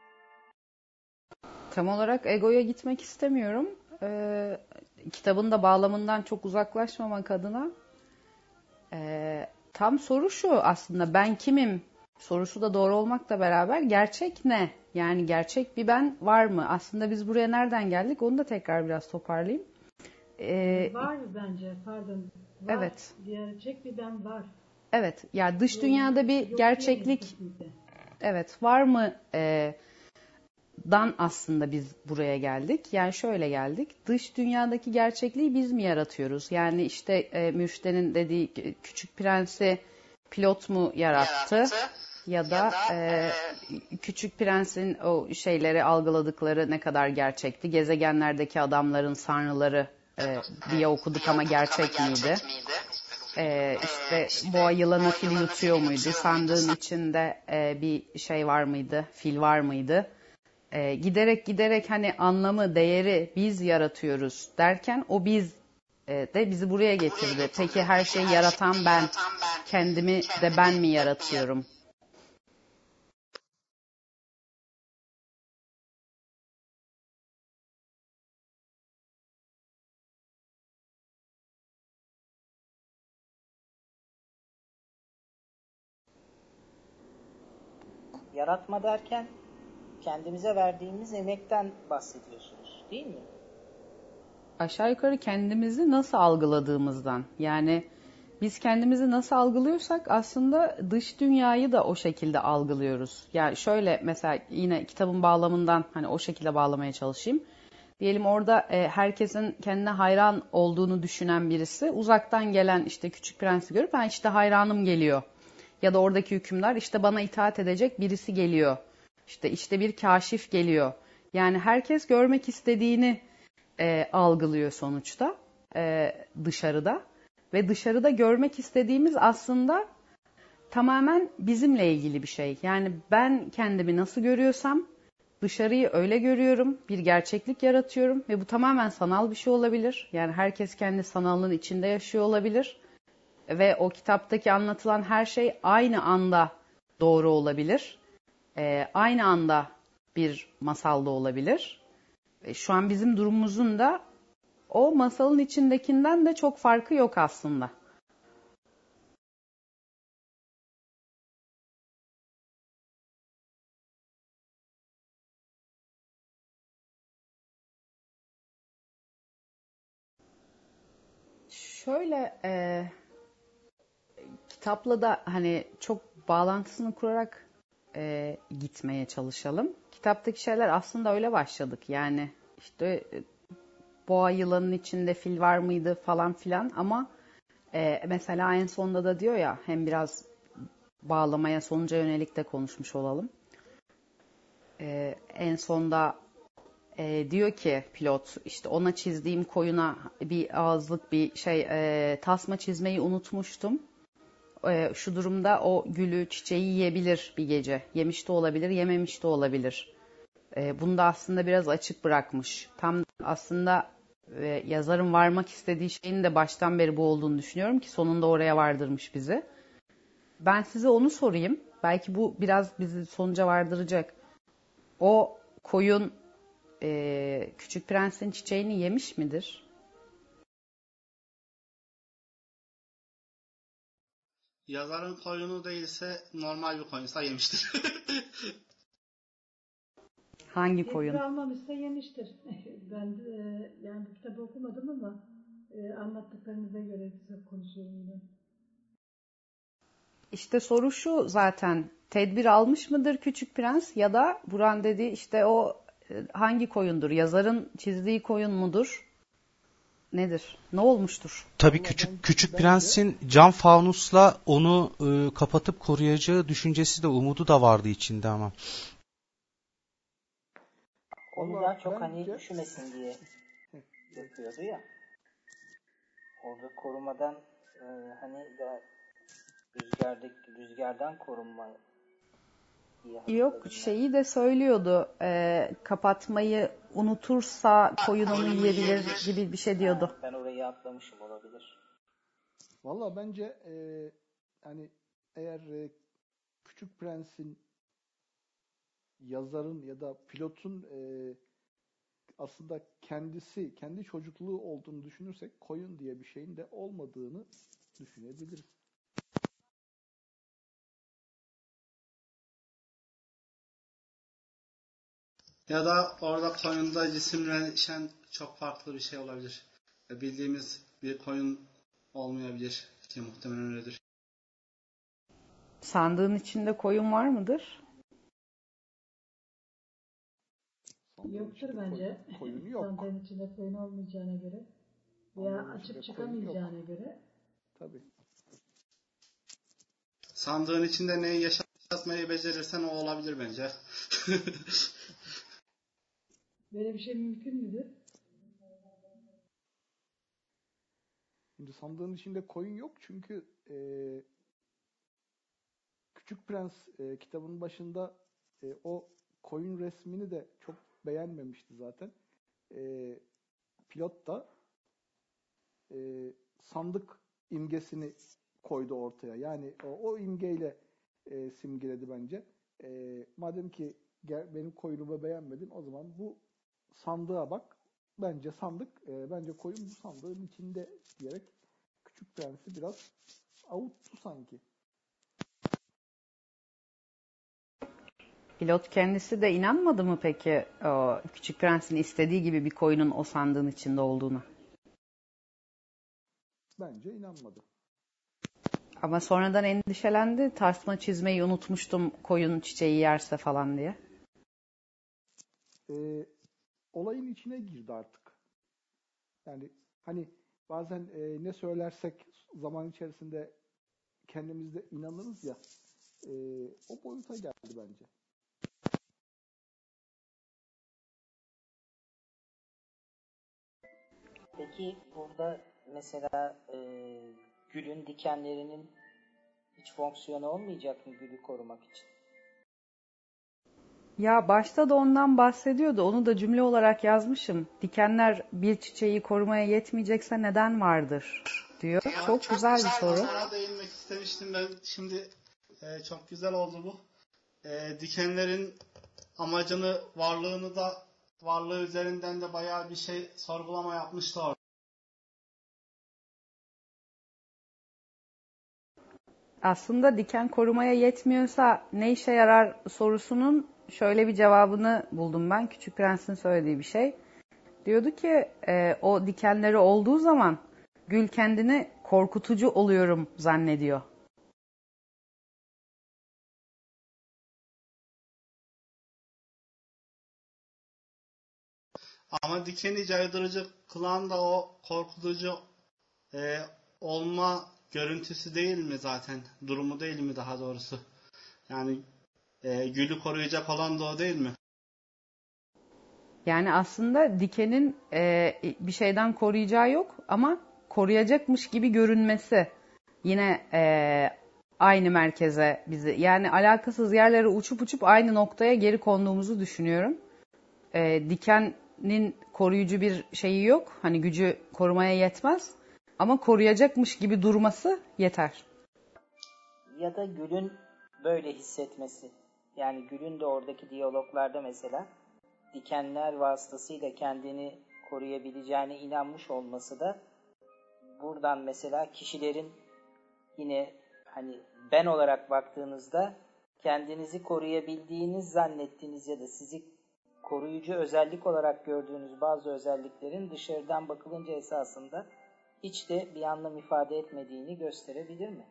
Speaker 1: Tam olarak egoya gitmek istemiyorum. Ee, kitabın da bağlamından çok uzaklaşmamak adına. Ee, tam soru şu aslında ben kimim sorusu da doğru olmakla beraber gerçek ne? Yani gerçek bir ben var mı? Aslında biz buraya nereden geldik onu da tekrar biraz toparlayayım. Ee,
Speaker 5: Var bence, pardon. Var.
Speaker 1: evet.
Speaker 5: Gerçek bir ben var.
Speaker 1: Evet. Ya dış
Speaker 5: Bu
Speaker 1: dünyada bir
Speaker 5: yok diyemeyiz
Speaker 1: gerçeklik
Speaker 5: kesinlikle.
Speaker 1: evet var mı? Ee, dan aslında biz buraya geldik. Yani şöyle geldik. Dış dünyadaki gerçekliği biz mi yaratıyoruz? Yani işte e, Mürşit'in dediği Küçük Prens'i pilot mu yarattı? yarattı ya da, ya da e, Küçük Prens'in o şeyleri algıladıkları ne kadar gerçekti? Gezegenlerdeki adamların sanrıları e, diye okuduk ama gerçek miydi? Ee, işte boğa yılanı fili yutuyor muydu? Sandığın içinde e, bir şey var mıydı? Fil var mıydı? Ee, giderek giderek hani anlamı, değeri biz yaratıyoruz derken o biz e, de bizi buraya getirdi. Peki her şeyi yaratan ben, kendimi de ben mi yaratıyorum?
Speaker 4: Yaratma derken kendimize verdiğimiz emekten bahsediyorsunuz, değil mi?
Speaker 1: aşağı yukarı kendimizi nasıl algıladığımızdan. Yani biz kendimizi nasıl algılıyorsak aslında dış dünyayı da o şekilde algılıyoruz. Yani şöyle mesela yine kitabın bağlamından hani o şekilde bağlamaya çalışayım. Diyelim orada e, herkesin kendine hayran olduğunu düşünen birisi uzaktan gelen işte Küçük Prens'i görüp ben işte hayranım geliyor. Ya da oradaki hükümdar işte bana itaat edecek birisi geliyor. İşte işte bir kaşif geliyor. Yani herkes görmek istediğini e, algılıyor sonuçta e, dışarıda. Ve dışarıda görmek istediğimiz aslında tamamen bizimle ilgili bir şey. Yani ben kendimi nasıl görüyorsam dışarıyı öyle görüyorum, bir gerçeklik yaratıyorum ve bu tamamen sanal bir şey olabilir. Yani herkes kendi sanalının içinde yaşıyor olabilir ve o kitaptaki anlatılan her şey aynı anda doğru olabilir. Ee, aynı anda bir masalda olabilir. E, şu an bizim durumumuzun da o masalın içindekinden de çok farkı yok aslında. Şöyle e, kitapla da hani çok bağlantısını kurarak e, gitmeye çalışalım. Kitaptaki şeyler aslında öyle başladık. Yani işte e, boğa yılanın içinde fil var mıydı falan filan ama e, mesela en sonunda da diyor ya hem biraz bağlamaya sonuca yönelik de konuşmuş olalım. E, en sonda e, diyor ki pilot işte ona çizdiğim koyuna bir ağızlık bir şey e, tasma çizmeyi unutmuştum. E, şu durumda o gülü çiçeği yiyebilir bir gece. Yemiş de olabilir, yememiş de olabilir. E, bunu da aslında biraz açık bırakmış. Tam aslında e, yazarın varmak istediği şeyin de baştan beri bu olduğunu düşünüyorum ki sonunda oraya vardırmış bizi. Ben size onu sorayım. Belki bu biraz bizi sonuca vardıracak. O koyun e, Küçük Prens'in çiçeğini yemiş midir?
Speaker 7: Yazarın koyunu değilse normal bir koyunsa yemiştir.
Speaker 1: Hangi
Speaker 5: Tedbir
Speaker 1: koyun?
Speaker 5: almamışsa yemiştir. Ben e, yani bu kitabı okumadım ama e, anlattıklarınıza göre size konuşuyorum yine.
Speaker 1: İşte soru şu zaten. Tedbir almış mıdır Küçük Prens ya da Buran dedi işte o e, hangi koyundur? Yazarın çizdiği koyun mudur? Nedir? Ne olmuştur?
Speaker 6: Tabii
Speaker 3: Valla
Speaker 6: küçük
Speaker 3: ben,
Speaker 6: küçük
Speaker 3: bence
Speaker 6: prensin cam fanusla onu e, kapatıp koruyacağı düşüncesi de umudu da vardı içinde ama.
Speaker 4: Onu
Speaker 3: valla
Speaker 4: daha çok hani
Speaker 3: bence
Speaker 4: üşümesin diye
Speaker 3: heh,
Speaker 4: yapıyordu ya. Orada korumadan e, hani da rüzgardaki rüzgardan korunma diye
Speaker 1: Yok
Speaker 4: hatırladım ben.
Speaker 1: şeyi de söylüyordu. E, kapatmayı unutursa koyun onu yiyebilir gibi bir şey diyordu.
Speaker 4: Ha, ben orayı atlamışım olabilir.
Speaker 3: valla bence e, hani eğer e, Küçük Prens'in yazarın ya da pilotun e, aslında kendisi, kendi çocukluğu olduğunu düşünürsek koyun diye bir şeyin de olmadığını düşünebiliriz.
Speaker 7: Ya da orada koyunda cisimleşen çok farklı bir şey olabilir. E, Bildiğimiz bir koyun olmayabilir ki muhtemelen öyledir.
Speaker 1: Sandığın içinde koyun var mıdır?
Speaker 3: Sandığın
Speaker 5: Yoktur
Speaker 3: içinde
Speaker 5: bence.
Speaker 3: koyun, koyun yok.
Speaker 5: Sandığın içinde koyun olmayacağına göre veya
Speaker 3: Sandığın
Speaker 5: açıp
Speaker 3: içinde koyun yok.
Speaker 5: çıkamayacağına göre
Speaker 3: Tabii.
Speaker 7: Sandığın içinde neyi yaşatmayı becerirsen o olabilir bence.
Speaker 5: böyle bir şey mümkün müdür?
Speaker 3: Şimdi sandığın içinde koyun yok çünkü e, Küçük Prens e, kitabın başında e, o koyun resmini de çok beğenmemişti zaten. E, pilot da e, sandık imgesini koydu ortaya. Yani o, o imgeyle e, simgeledi bence. E, madem ki gel, benim koyunumu beğenmedin o zaman bu sandığa bak. Bence sandık, e, bence koyun bu sandığın içinde diyerek Küçük Prens'i biraz avuttu sanki.
Speaker 1: Pilot kendisi de inanmadı mı peki o Küçük Prens'in istediği gibi bir koyunun o sandığın içinde olduğunu?
Speaker 3: Bence inanmadı.
Speaker 1: Ama sonradan endişelendi. Tasma çizmeyi unutmuştum koyun çiçeği yerse falan diye.
Speaker 3: Ee, olayın içine girdi artık. Yani hani bazen e, ne söylersek zaman içerisinde kendimizde inanırız ya, e, o boyuta geldi bence.
Speaker 4: Peki burada mesela e, gülün dikenlerinin hiç fonksiyonu olmayacak mı gülü korumak için?
Speaker 1: Ya başta da ondan bahsediyordu. Onu da cümle olarak yazmışım. Dikenler bir çiçeği korumaya yetmeyecekse neden vardır diyor.
Speaker 7: Ya,
Speaker 1: Çok,
Speaker 7: çok
Speaker 1: güzel bir
Speaker 7: güzel
Speaker 1: soru.
Speaker 7: Ona değinmek istemiştim ben. Şimdi e, çok güzel oldu bu. E, dikenlerin amacını, varlığını da varlığı üzerinden de bayağı bir şey sorgulama yapmıştı orada.
Speaker 1: Aslında diken korumaya yetmiyorsa ne işe yarar sorusunun şöyle bir cevabını buldum ben. Küçük Prens'in söylediği bir şey. Diyordu ki e, o dikenleri olduğu zaman gül kendini korkutucu oluyorum zannediyor.
Speaker 7: Ama dikeni caydırıcı kılan da o korkutucu e, olma görüntüsü değil mi zaten? Durumu değil mi daha doğrusu? Yani e, gülü koruyacak olan da o değil mi?
Speaker 1: Yani aslında dikenin e, bir şeyden koruyacağı yok ama koruyacakmış gibi görünmesi yine e, aynı merkeze bizi, yani alakasız yerlere uçup uçup aynı noktaya geri konduğumuzu düşünüyorum. E, dikenin koruyucu bir şeyi yok. Hani gücü korumaya yetmez ama koruyacakmış gibi durması yeter.
Speaker 4: Ya da gülün böyle hissetmesi. Yani gülün de oradaki diyaloglarda mesela dikenler vasıtasıyla kendini koruyabileceğine inanmış olması da buradan mesela kişilerin yine hani ben olarak baktığınızda kendinizi koruyabildiğiniz zannettiğiniz ya da sizi koruyucu özellik olarak gördüğünüz bazı özelliklerin dışarıdan bakılınca esasında hiç de bir anlam ifade etmediğini gösterebilir mi?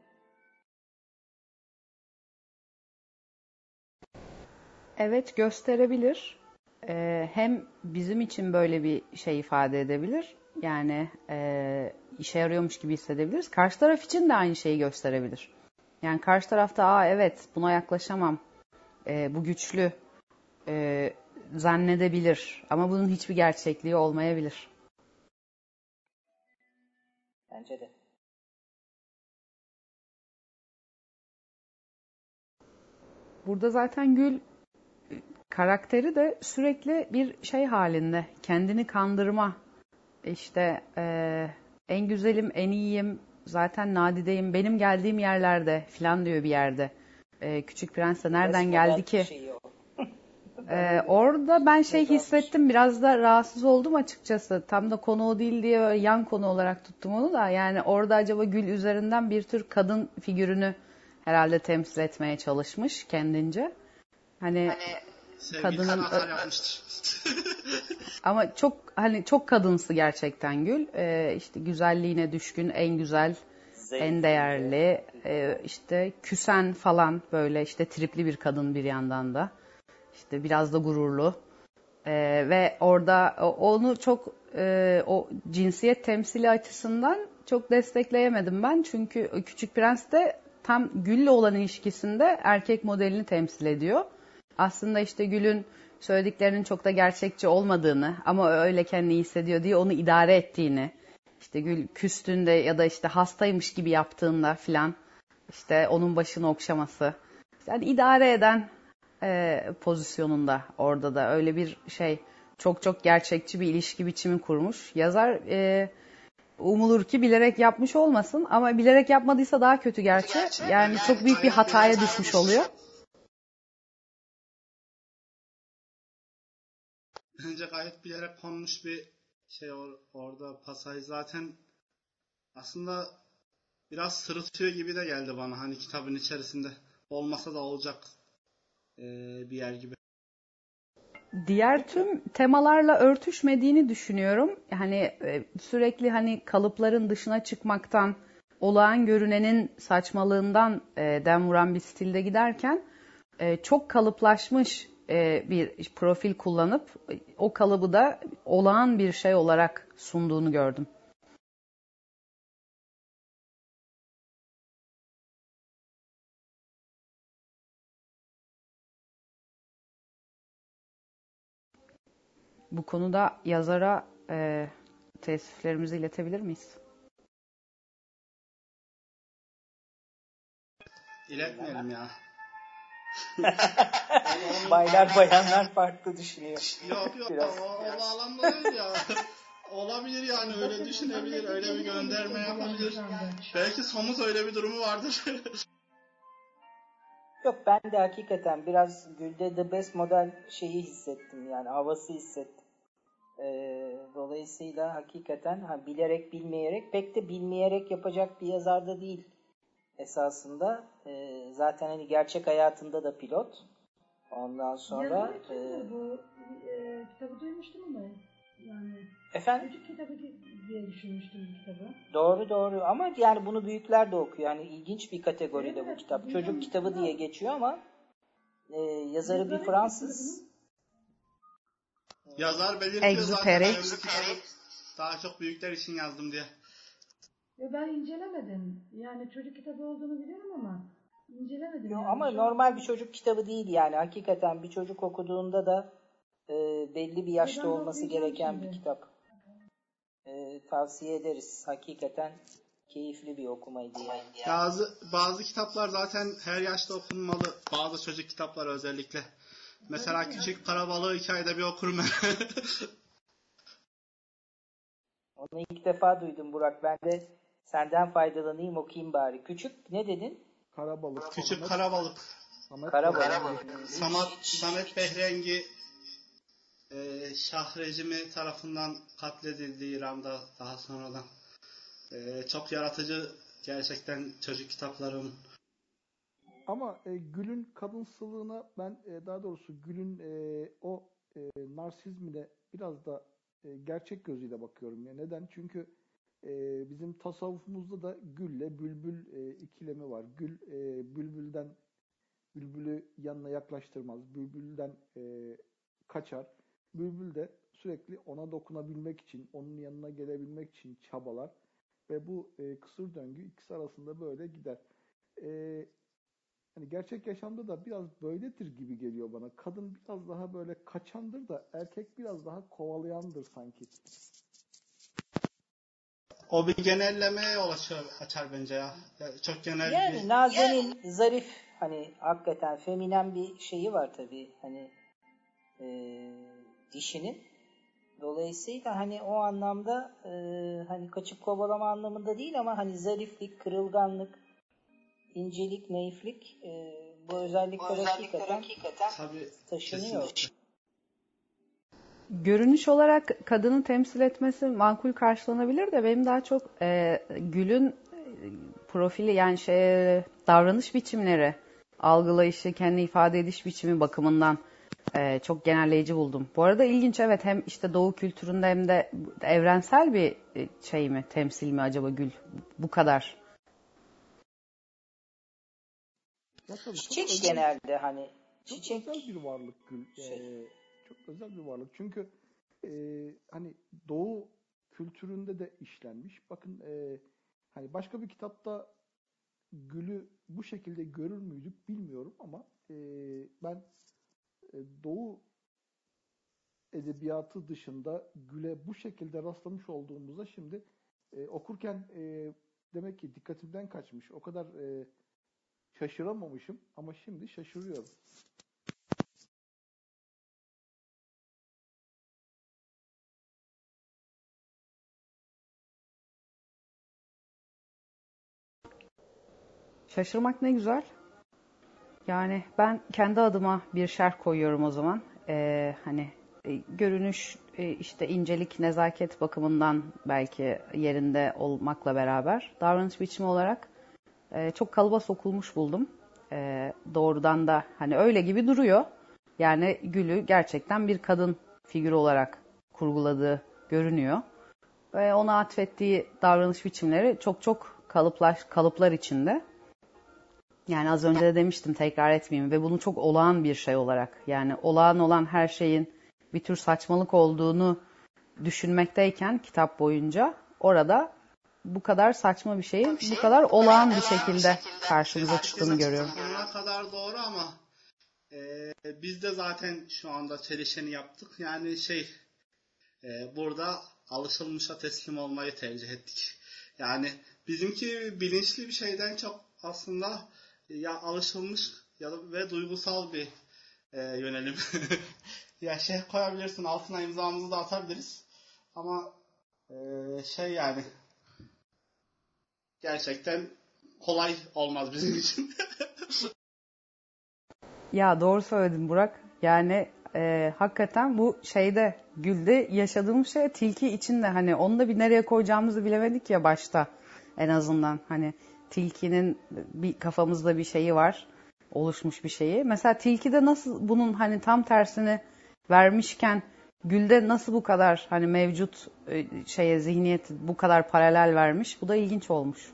Speaker 1: Evet, gösterebilir. Ee, hem bizim için böyle bir şey ifade edebilir. Yani e, işe yarıyormuş gibi hissedebiliriz. Karşı taraf için de aynı şeyi gösterebilir. Yani karşı tarafta aa evet buna yaklaşamam, e, bu güçlü e, zannedebilir. Ama bunun hiçbir gerçekliği olmayabilir.
Speaker 4: Bence de.
Speaker 1: Burada zaten Gül karakteri de sürekli bir şey halinde. Kendini kandırma. İşte e, en güzelim, en iyiyim, zaten nadideyim, benim geldiğim yerlerde filan diyor bir yerde. E, Küçük Prens de nereden geldi ki? E, orada ben şey hissettim, biraz da rahatsız oldum açıkçası. Tam da konu o değil diye yan konu olarak tuttum onu da. Yani orada acaba Gül üzerinden bir tür kadın figürünü herhalde temsil etmeye çalışmış kendince. Hani, hani kadının ama çok hani çok kadınsı gerçekten Gül. Ee, işte güzelliğine düşkün, en güzel, Zeytin en değerli, e, işte küsen falan, böyle işte tripli bir kadın bir yandan da. İşte biraz da gururlu. Ee, ve orada onu çok e, o cinsiyet temsili açısından çok destekleyemedim ben. Çünkü Küçük Prens de tam Gül'le olan ilişkisinde erkek modelini temsil ediyor. Aslında işte Gül'ün söylediklerinin çok da gerçekçi olmadığını ama öyle kendini hissediyor diye onu idare ettiğini, işte Gül küstüğünde ya da işte hastaymış gibi yaptığında filan işte onun başını okşaması. Yani idare eden e, pozisyonunda orada da öyle bir şey, çok çok gerçekçi bir ilişki biçimi kurmuş. Yazar e, umulur ki bilerek yapmış olmasın ama bilerek yapmadıysa daha kötü gerçi. Yani çok büyük bir hataya düşmüş oluyor.
Speaker 7: Bence gayet bilerek konmuş bir şey or- orada pasaj zaten aslında biraz sırıtıyor gibi de geldi bana, hani kitabın içerisinde olmasa da olacak e, bir yer gibi.
Speaker 1: Diğer tüm temalarla örtüşmediğini düşünüyorum. Yani e, sürekli hani kalıpların dışına çıkmaktan, olağan görünenin saçmalığından e, dem vuran bir stilde giderken e, çok kalıplaşmış e, bir profil kullanıp e, o kalıbı da olağan bir şey olarak sunduğunu gördüm. Bu konuda yazara e, teessüflerimizi iletebilir miyiz?
Speaker 7: İletmeyelim ya.
Speaker 4: Baylar bayanlar farklı düşünüyor.
Speaker 7: Yok yok
Speaker 4: Biraz.
Speaker 7: o, o bağlamda değil ya. Olabilir yani öyle düşünebilir, öyle bir gönderme yapabilir. Belki somut öyle bir durumu vardır.
Speaker 4: Yok, ben de hakikaten biraz Gül'de The Best model şeyi hissettim, yani havası hissettim. Ee, dolayısıyla hakikaten ha, bilerek bilmeyerek, pek de bilmeyerek yapacak bir yazar da değil esasında. Ee, zaten hani gerçek hayatında da pilot. Ondan sonra
Speaker 5: Yazar
Speaker 4: e,
Speaker 5: bu e, kitabı duymuştum ama yani
Speaker 4: efendim?
Speaker 5: çocuk kitabı diye düşünmüştüm bu kitabı.
Speaker 4: Doğru doğru ama yani bunu büyükler de okuyor. Yani ilginç bir kategoride
Speaker 5: Evet,
Speaker 4: bu kitap.
Speaker 5: bizim
Speaker 4: Çocuk kitabı
Speaker 5: kitap.
Speaker 4: diye geçiyor ama e, yazarı bir
Speaker 5: Yazarı
Speaker 4: Fransız.
Speaker 7: Yazar belirtiyor zaten
Speaker 1: Exupéry.
Speaker 7: ben bu kitabı daha çok büyükler için yazdım diye.
Speaker 5: Ve ben incelemedim. Yani çocuk kitabı olduğunu biliyorum ama incelemedim.
Speaker 4: Yo,
Speaker 5: yani.
Speaker 4: ama
Speaker 5: Şu
Speaker 4: normal
Speaker 5: an-
Speaker 4: bir çocuk kitabı değil yani. Hakikaten bir çocuk okuduğunda da e, belli bir yaşta
Speaker 5: Ben de
Speaker 4: olması
Speaker 5: okuyacağım
Speaker 4: gereken
Speaker 5: şimdi.
Speaker 4: bir kitap. E, tavsiye ederiz. Hakikaten keyifli bir okumaydı yani.
Speaker 7: Bazı bazı kitaplar zaten her yaşta okunmalı. Bazı çocuk kitapları özellikle. Mesela
Speaker 5: Tabii ki.
Speaker 7: Küçük Karabalığı iki ayda bir okurum ben.
Speaker 4: Onu ilk defa duydum Burak. Ben de senden faydalanayım, okuyayım bari. Küçük ne dedin?
Speaker 3: Karabalık.
Speaker 7: Küçük
Speaker 3: Samet,
Speaker 7: Karabalık.
Speaker 3: Samet
Speaker 4: Karabalık.
Speaker 3: Bahrengi.
Speaker 7: Samet, Samet Behrengi e, Şah rejimi tarafından katledildi İran'da daha sonradan. E, çok yaratıcı gerçekten çocuk kitaplarım.
Speaker 3: Ama e, Gül'ün kadınsılığına ben e, daha doğrusu Gül'ün e, o e, narsizmine biraz da e, gerçek gözüyle bakıyorum. Ya neden? Çünkü e, bizim tasavvufumuzda da gülle bülbül e, ikilemi var. Gül e, bülbülden bülbülü yanına yaklaştırmaz. Bülbülden e, kaçar. Bülbül de sürekli ona dokunabilmek için, onun yanına gelebilmek için çabalar. Ve bu e, kısır döngü ikisi arasında böyle gider. E, Hani gerçek yaşamda da biraz böyledir gibi geliyor bana. Kadın biraz daha böyle kaçandır da erkek biraz daha kovalayandır sanki.
Speaker 7: O bir genellemeye yol açar, açar bence ya. Ya çok genel
Speaker 4: Yani
Speaker 7: bir...
Speaker 4: nazenin, zarif, hani hakikaten feminen bir şeyi var tabii. Hani e, dişinin. Dolayısıyla hani o anlamda e, hani kaçıp kovalama anlamında değil ama hani zariflik, kırılganlık, incelik, naiflik e, bu özellikler hakikaten
Speaker 7: Tabii,
Speaker 4: taşınıyor.
Speaker 7: kesinlikle.
Speaker 1: Görünüş olarak kadını temsil etmesi makul karşılanabilir de benim daha çok e, Gül'ün e, profili yani şey davranış biçimleri, algılayışı, kendi ifade ediş biçimi bakımından e, çok genelleyici buldum. Bu arada ilginç, evet, hem işte Doğu kültüründe hem de evrensel bir e, şey mi, temsil mi acaba Gül bu kadar?
Speaker 3: Ya tabii çok
Speaker 4: Çiçek
Speaker 3: özel,
Speaker 4: genelde hani
Speaker 3: çok
Speaker 4: çiçek
Speaker 3: özel bir varlık Gül.
Speaker 4: şey.
Speaker 3: Ee, çok özel bir varlık. Çünkü e, hani Doğu kültüründe de işlenmiş. Bakın e, hani başka bir kitapta Gül'ü bu şekilde görür müydük bilmiyorum ama e, ben e, Doğu edebiyatı dışında Gül'e bu şekilde rastlamış olduğumuzda şimdi e, okurken e, demek ki dikkatimden kaçmış. O kadar e, şaşıramamışım ama şimdi şaşırıyorum.
Speaker 1: Şaşırmak ne güzel. Yani ben kendi adıma bir şerh koyuyorum o zaman. Ee, hani e, görünüş, e, işte incelik, nezaket bakımından belki yerinde olmakla beraber davranış biçimi olarak e, çok kalıba sokulmuş buldum. e, doğrudan da hani öyle gibi duruyor. Yani Gül'ü gerçekten bir kadın figürü olarak kurguladığı görünüyor. Ve ona atfettiği davranış biçimleri çok çok kalıplaş, kalıplar içinde. Yani az önce de demiştim, tekrar etmeyeyim, ve bunu çok olağan bir şey olarak, yani olağan olan her şeyin bir tür saçmalık olduğunu düşünmekteyken kitap boyunca orada bu kadar saçma bir şeyin bu kadar olağan bir şekilde karşımıza çıktığını görüyorum.
Speaker 7: Sonuna kadar doğru ama e, biz de zaten şu anda çelişeni yaptık. Yani şey e, burada alışılmışa teslim olmayı tercih ettik. Yani bizimki bilinçli bir şeyden çok aslında ya alışılmış ya da ve duygusal bir e, yönelim. Ya şey koyabilirsin, altına imzamızı da atabiliriz. Ama e, şey yani gerçekten kolay olmaz bizim için.
Speaker 1: Ya doğru söyledin Burak. Yani e, hakikaten bu şeyde, Gül'de yaşadığımız şey tilki içinde, hani onu da bir nereye koyacağımızı bilemedik ya başta, en azından hani tilkinin bir kafamızda bir şeyi var, oluşmuş bir şeyi. Mesela tilkide nasıl bunun hani tam tersini vermişken Gül'de nasıl bu kadar hani mevcut e, şeye, zihniyet bu kadar paralel vermiş, bu da ilginç olmuş.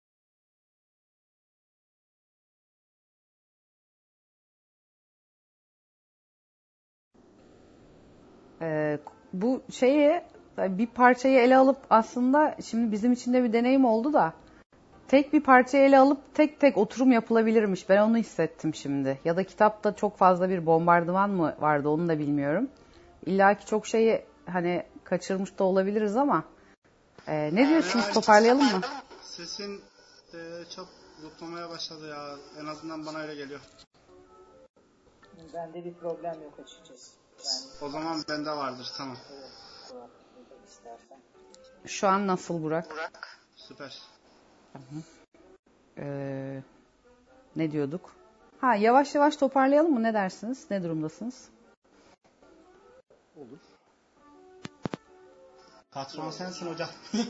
Speaker 1: Ee, bu şeyi, bir parçayı ele alıp, aslında şimdi bizim için de bir deneyim oldu da, tek bir parçayı ele alıp tek tek oturum yapılabilirmiş. Ben onu hissettim şimdi. Ya da kitapta çok fazla bir bombardıman mı vardı, onu da bilmiyorum. İlla ki çok şeyi hani kaçırmış da olabiliriz ama e, ne diyorsunuz, toparlayalım mı?
Speaker 7: Sesin e, çok zıplamaya başladı ya. En azından bana öyle geliyor.
Speaker 4: Bende bir problem yok açıkçası. Yani,
Speaker 7: o zaman bende vardır, tamam.
Speaker 4: Evet, kulaklıkla istersen.
Speaker 1: Şu an nasıl Burak?
Speaker 7: Süper.
Speaker 1: Ee, ne diyorduk? Ha, yavaş yavaş toparlayalım mı? Ne dersiniz? Ne durumdasınız?
Speaker 3: Olur.
Speaker 7: Patron sensin hocam.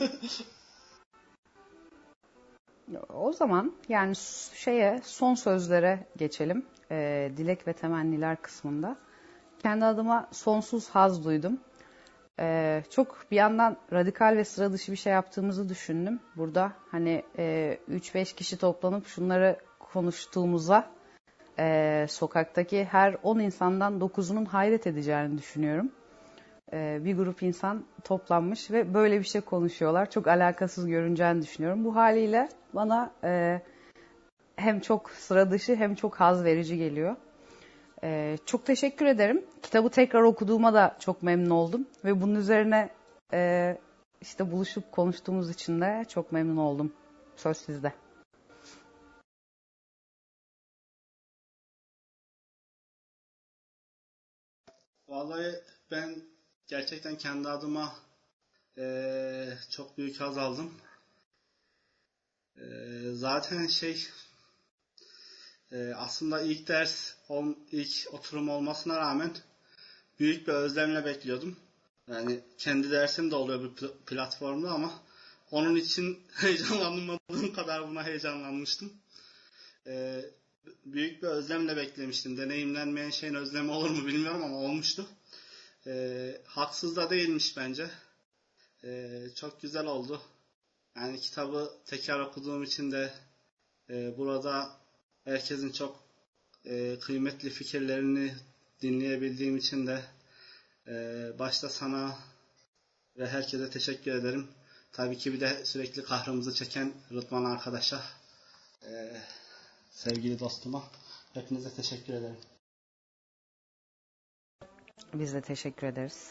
Speaker 1: O zaman yani şeye, son sözlere geçelim. Ee, dilek ve temenniler kısmında. Kendi adıma sonsuz haz duydum. Ee, çok bir yandan radikal ve sıra dışı bir şey yaptığımızı düşündüm. Burada hani e, üç beş kişi toplanıp şunları konuştuğumuza e, sokaktaki her on insandan dokuzunun hayret edeceğini düşünüyorum. E, bir grup insan toplanmış ve böyle bir şey konuşuyorlar. Çok alakasız görüneceğini düşünüyorum. Bu haliyle bana e, hem çok sıra dışı hem çok haz verici geliyor. Ee, çok teşekkür ederim. Kitabı tekrar okuduğuma da çok memnun oldum. Ve bunun üzerine e, işte buluşup konuştuğumuz için de çok memnun oldum. Söz sizde.
Speaker 7: Vallahi ben gerçekten kendi adıma e, çok büyük haz aldım. E, zaten şey e, aslında ilk ders, on, ilk oturum olmasına rağmen büyük bir özlemle bekliyordum. Yani kendi dersim de oluyor bir platformda ama onun için heyecanlanmadığım kadar buna heyecanlanmıştım. Ee, büyük bir özlemle beklemiştim. Deneyimlenmeyen şeyin özlemi olur mu bilmiyorum ama olmuştu. Ee, haksız da değilmiş bence. Ee, çok güzel oldu. Yani kitabı tekrar okuduğum için de e, burada herkesin çok e, kıymetli fikirlerini dinleyebildiğim için de Ee, başta sana ve herkese teşekkür ederim. Tabii ki bir de sürekli kahrımızı çeken Rıdvan arkadaşa, e, sevgili dostuma, hepinize teşekkür ederim.
Speaker 1: Biz de teşekkür ederiz.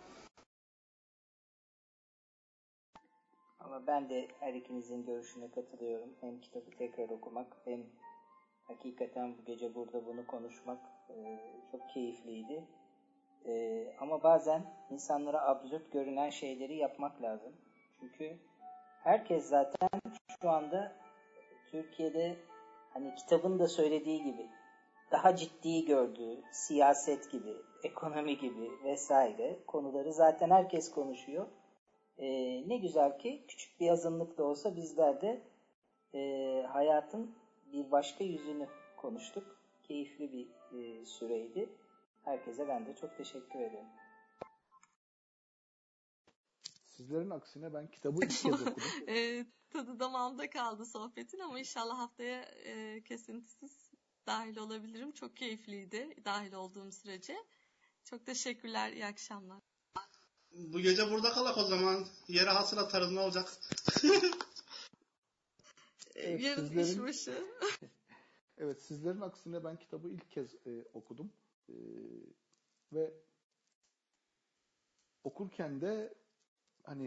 Speaker 4: Ama ben de her ikinizin görüşüne katılıyorum. Hem kitabı tekrar okumak hem hakikaten bu gece burada bunu konuşmak e, çok keyifliydi. Ee, ama bazen insanlara absürt görünen şeyleri yapmak lazım. Çünkü herkes zaten şu anda Türkiye'de hani kitabın da söylediği gibi daha ciddi gördüğü siyaset gibi, ekonomi gibi vesaire konuları zaten herkes konuşuyor. Ee, ne güzel ki küçük bir azınlık da olsa bizler de e, hayatın bir başka yüzünü konuştuk. Keyifli bir e, süreydi. Herkese ben de çok teşekkür ederim.
Speaker 3: Sizlerin aksine ben kitabı ilk kez okudum.
Speaker 2: e, tadı damağımda kaldı sohbetin ama inşallah haftaya e, kesintisiz dahil olabilirim. Çok keyifliydi dahil olduğum sürece. Çok teşekkürler, iyi akşamlar.
Speaker 7: Bu gece burada kalak o zaman. Yere hasır atarız, ne olacak?
Speaker 3: Evet,
Speaker 2: Yarın
Speaker 3: sizlerin,
Speaker 2: işbaşı.
Speaker 3: evet, sizlerin aksine ben kitabı ilk kez e, okudum. E, ve okurken de hani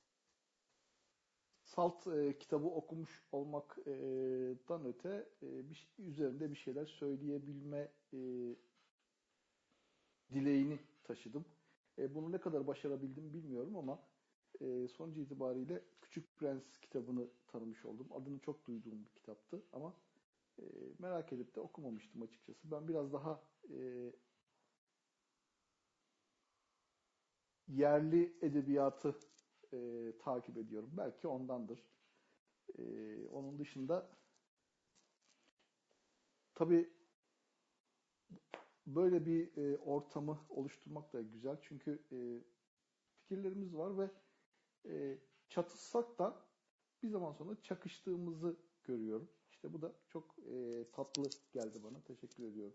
Speaker 3: salt e, kitabı okumuş olmaktan öte e, bir, üzerinde bir şeyler söyleyebilme e, dileğini taşıdım. E, bunu ne kadar başarabildim bilmiyorum ama e, sonuç itibariyle Küçük Prens kitabını tanımış oldum. Adını çok duyduğum bir kitaptı ama e, merak edip de okumamıştım açıkçası. Ben biraz daha e, yerli edebiyatı e, takip ediyorum. Belki ondandır. E, onun dışında tabii böyle bir e, ortamı oluşturmak da güzel. Çünkü e, fikirlerimiz var ve e, çatışsak da bir zaman sonra çakıştığımızı görüyorum. İşte bu da çok e, tatlı geldi bana. Teşekkür ediyorum.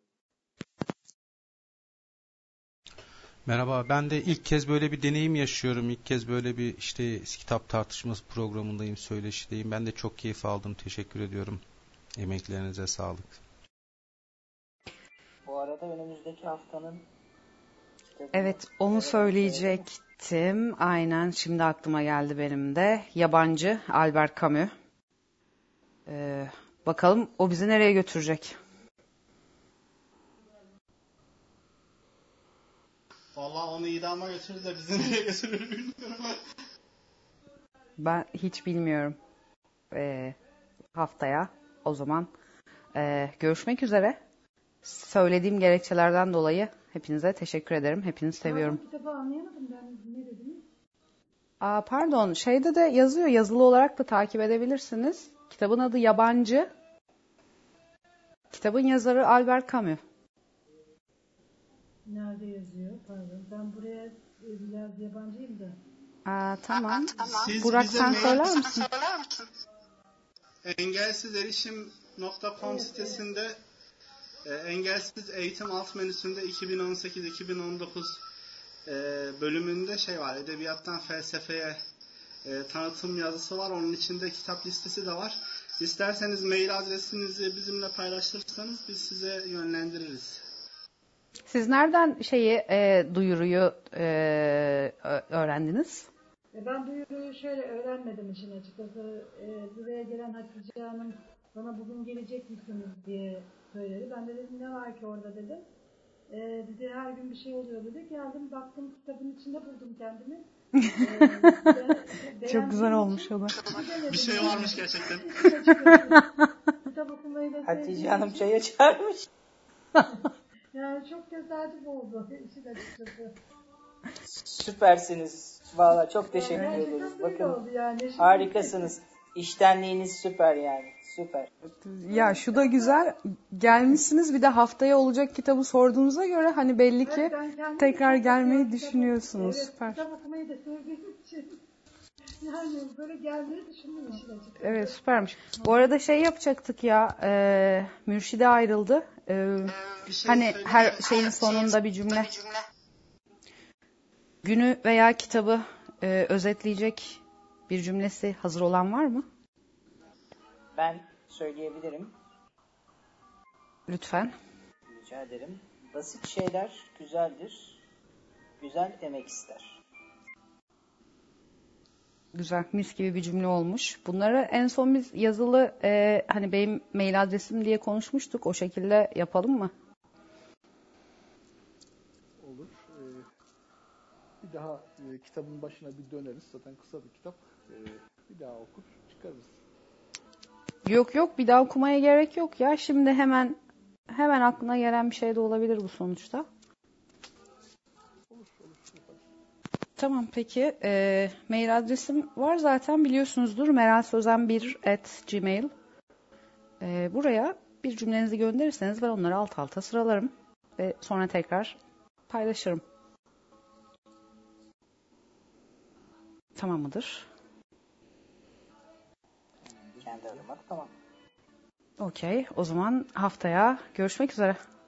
Speaker 6: Merhaba, ben de ilk kez böyle bir deneyim yaşıyorum. İlk kez böyle bir işte kitap tartışması programındayım, söyleşideyim. Ben de çok keyif aldım. Teşekkür ediyorum. Emeklerinize sağlık.
Speaker 4: Bu arada önümüzdeki haftanın kitabını...
Speaker 1: Evet, onu söyleyecektim. Aynen, şimdi aklıma geldi benim de. Yabancı, Albert Camus. Ee, bakalım o bizi nereye götürecek?
Speaker 7: Vallahi onu idama götürür de bizi nereye götürür bilmiyorum.
Speaker 1: Ben hiç bilmiyorum. Ee, haftaya o zaman ee, görüşmek üzere. Söylediğim gerekçelerden dolayı hepinize teşekkür ederim. Hepinizi seviyorum.
Speaker 5: Ben kitabı anlayamadım, ben ne dediniz?
Speaker 1: Aa, pardon, şeyde de yazıyor, yazılı olarak da takip edebilirsiniz. Kitabın adı Yabancı. Kitabın yazarı Albert Camus.
Speaker 5: Nerede yazıyor? Pardon. Ben buraya biraz yabancıyım da.
Speaker 1: Aa, tamam.
Speaker 7: Siz
Speaker 1: Burak
Speaker 7: bize
Speaker 1: sen
Speaker 7: mail-
Speaker 1: söyler misin?
Speaker 7: Engelsizerişim nokta com sitesinde e, engelsiz eğitim alt menüsünde iki bin on sekiz iki bin on dokuz e, bölümünde şey var. Edebiyattan felsefeye e, tanıtım yazısı var. Onun içinde kitap listesi de var. İsterseniz mail adresinizi bizimle paylaşırsanız biz size yönlendiririz.
Speaker 1: Siz nereden şeyi e, duyuruyu e, öğrendiniz?
Speaker 5: Ben duyuruyu şöyle öğrenmedim işin açıkçası. E, buraya gelen Hatice Hanım bana bugün gelecek misiniz diye söyledi. Ben de dedim ne var ki orada dedim. E, dedi her gün bir şey oluyor dedi. Geldim baktım kitabın içinde buldum kendimi. E,
Speaker 1: Çok güzel olmuş o da.
Speaker 7: Bir şey varmış gerçekten.
Speaker 5: Kitap okumayı da
Speaker 4: Hatice Hanım çay açarmış.
Speaker 5: Yani çok tesadüf oldu işin açıkçası.
Speaker 4: Süpersiniz. Valla çok teşekkür
Speaker 5: Yani
Speaker 4: ederiz.
Speaker 5: çok güzel
Speaker 4: Bakın
Speaker 5: oldu yani. Şimdi
Speaker 4: harikasınız. İştenliğiniz süper yani. Süper.
Speaker 1: Ya şu da güzel. Gelmişsiniz bir de haftaya olacak kitabı sorduğunuza göre hani belli ki
Speaker 5: Evet, ben kendim
Speaker 1: tekrar
Speaker 5: kitap
Speaker 1: gelmeyi
Speaker 5: okuyorum, kitap-
Speaker 1: düşünüyorsunuz.
Speaker 5: Evet,
Speaker 1: Süper.
Speaker 5: kitap okumayı da sevdiğim için. Yani böyle gelmeyi düşündüm işin açıkçası.
Speaker 1: Evet, süpermiş. Bu arada şey yapacaktık ya, e, Mürşide ayrıldı. E,
Speaker 7: Bir şey
Speaker 1: hani
Speaker 7: söyleyeyim.
Speaker 1: her şeyin sonunda bir cümle. Günü veya kitabı e, özetleyecek bir cümlesi hazır olan var mı?
Speaker 4: Ben söyleyebilirim.
Speaker 1: Lütfen.
Speaker 4: Rica ederim. Basit şeyler güzeldir. Güzel emek ister.
Speaker 1: Güzel, mis gibi bir cümle olmuş. Bunları en son biz yazılı, e, hani benim mail adresim diye konuşmuştuk. O şekilde yapalım mı?
Speaker 3: Olur. Ee, bir daha e, kitabın başına bir döneriz. Zaten kısa bir kitap. Ee, bir daha okur çıkarız.
Speaker 1: Yok yok, bir daha okumaya gerek yok ya. Şimdi hemen hemen aklına gelen bir şey de olabilir bu sonuçta.
Speaker 3: Olur olur. Yaparız.
Speaker 1: Tamam, peki. E, mail adresim var zaten biliyorsunuzdur. meral sözen bir at gmail. E, buraya bir cümlenizi gönderirseniz ben onları alt alta sıralarım ve sonra tekrar paylaşırım. Tamam mıdır?
Speaker 4: Kendi adıma tamam.
Speaker 1: Okey. O zaman haftaya görüşmek üzere.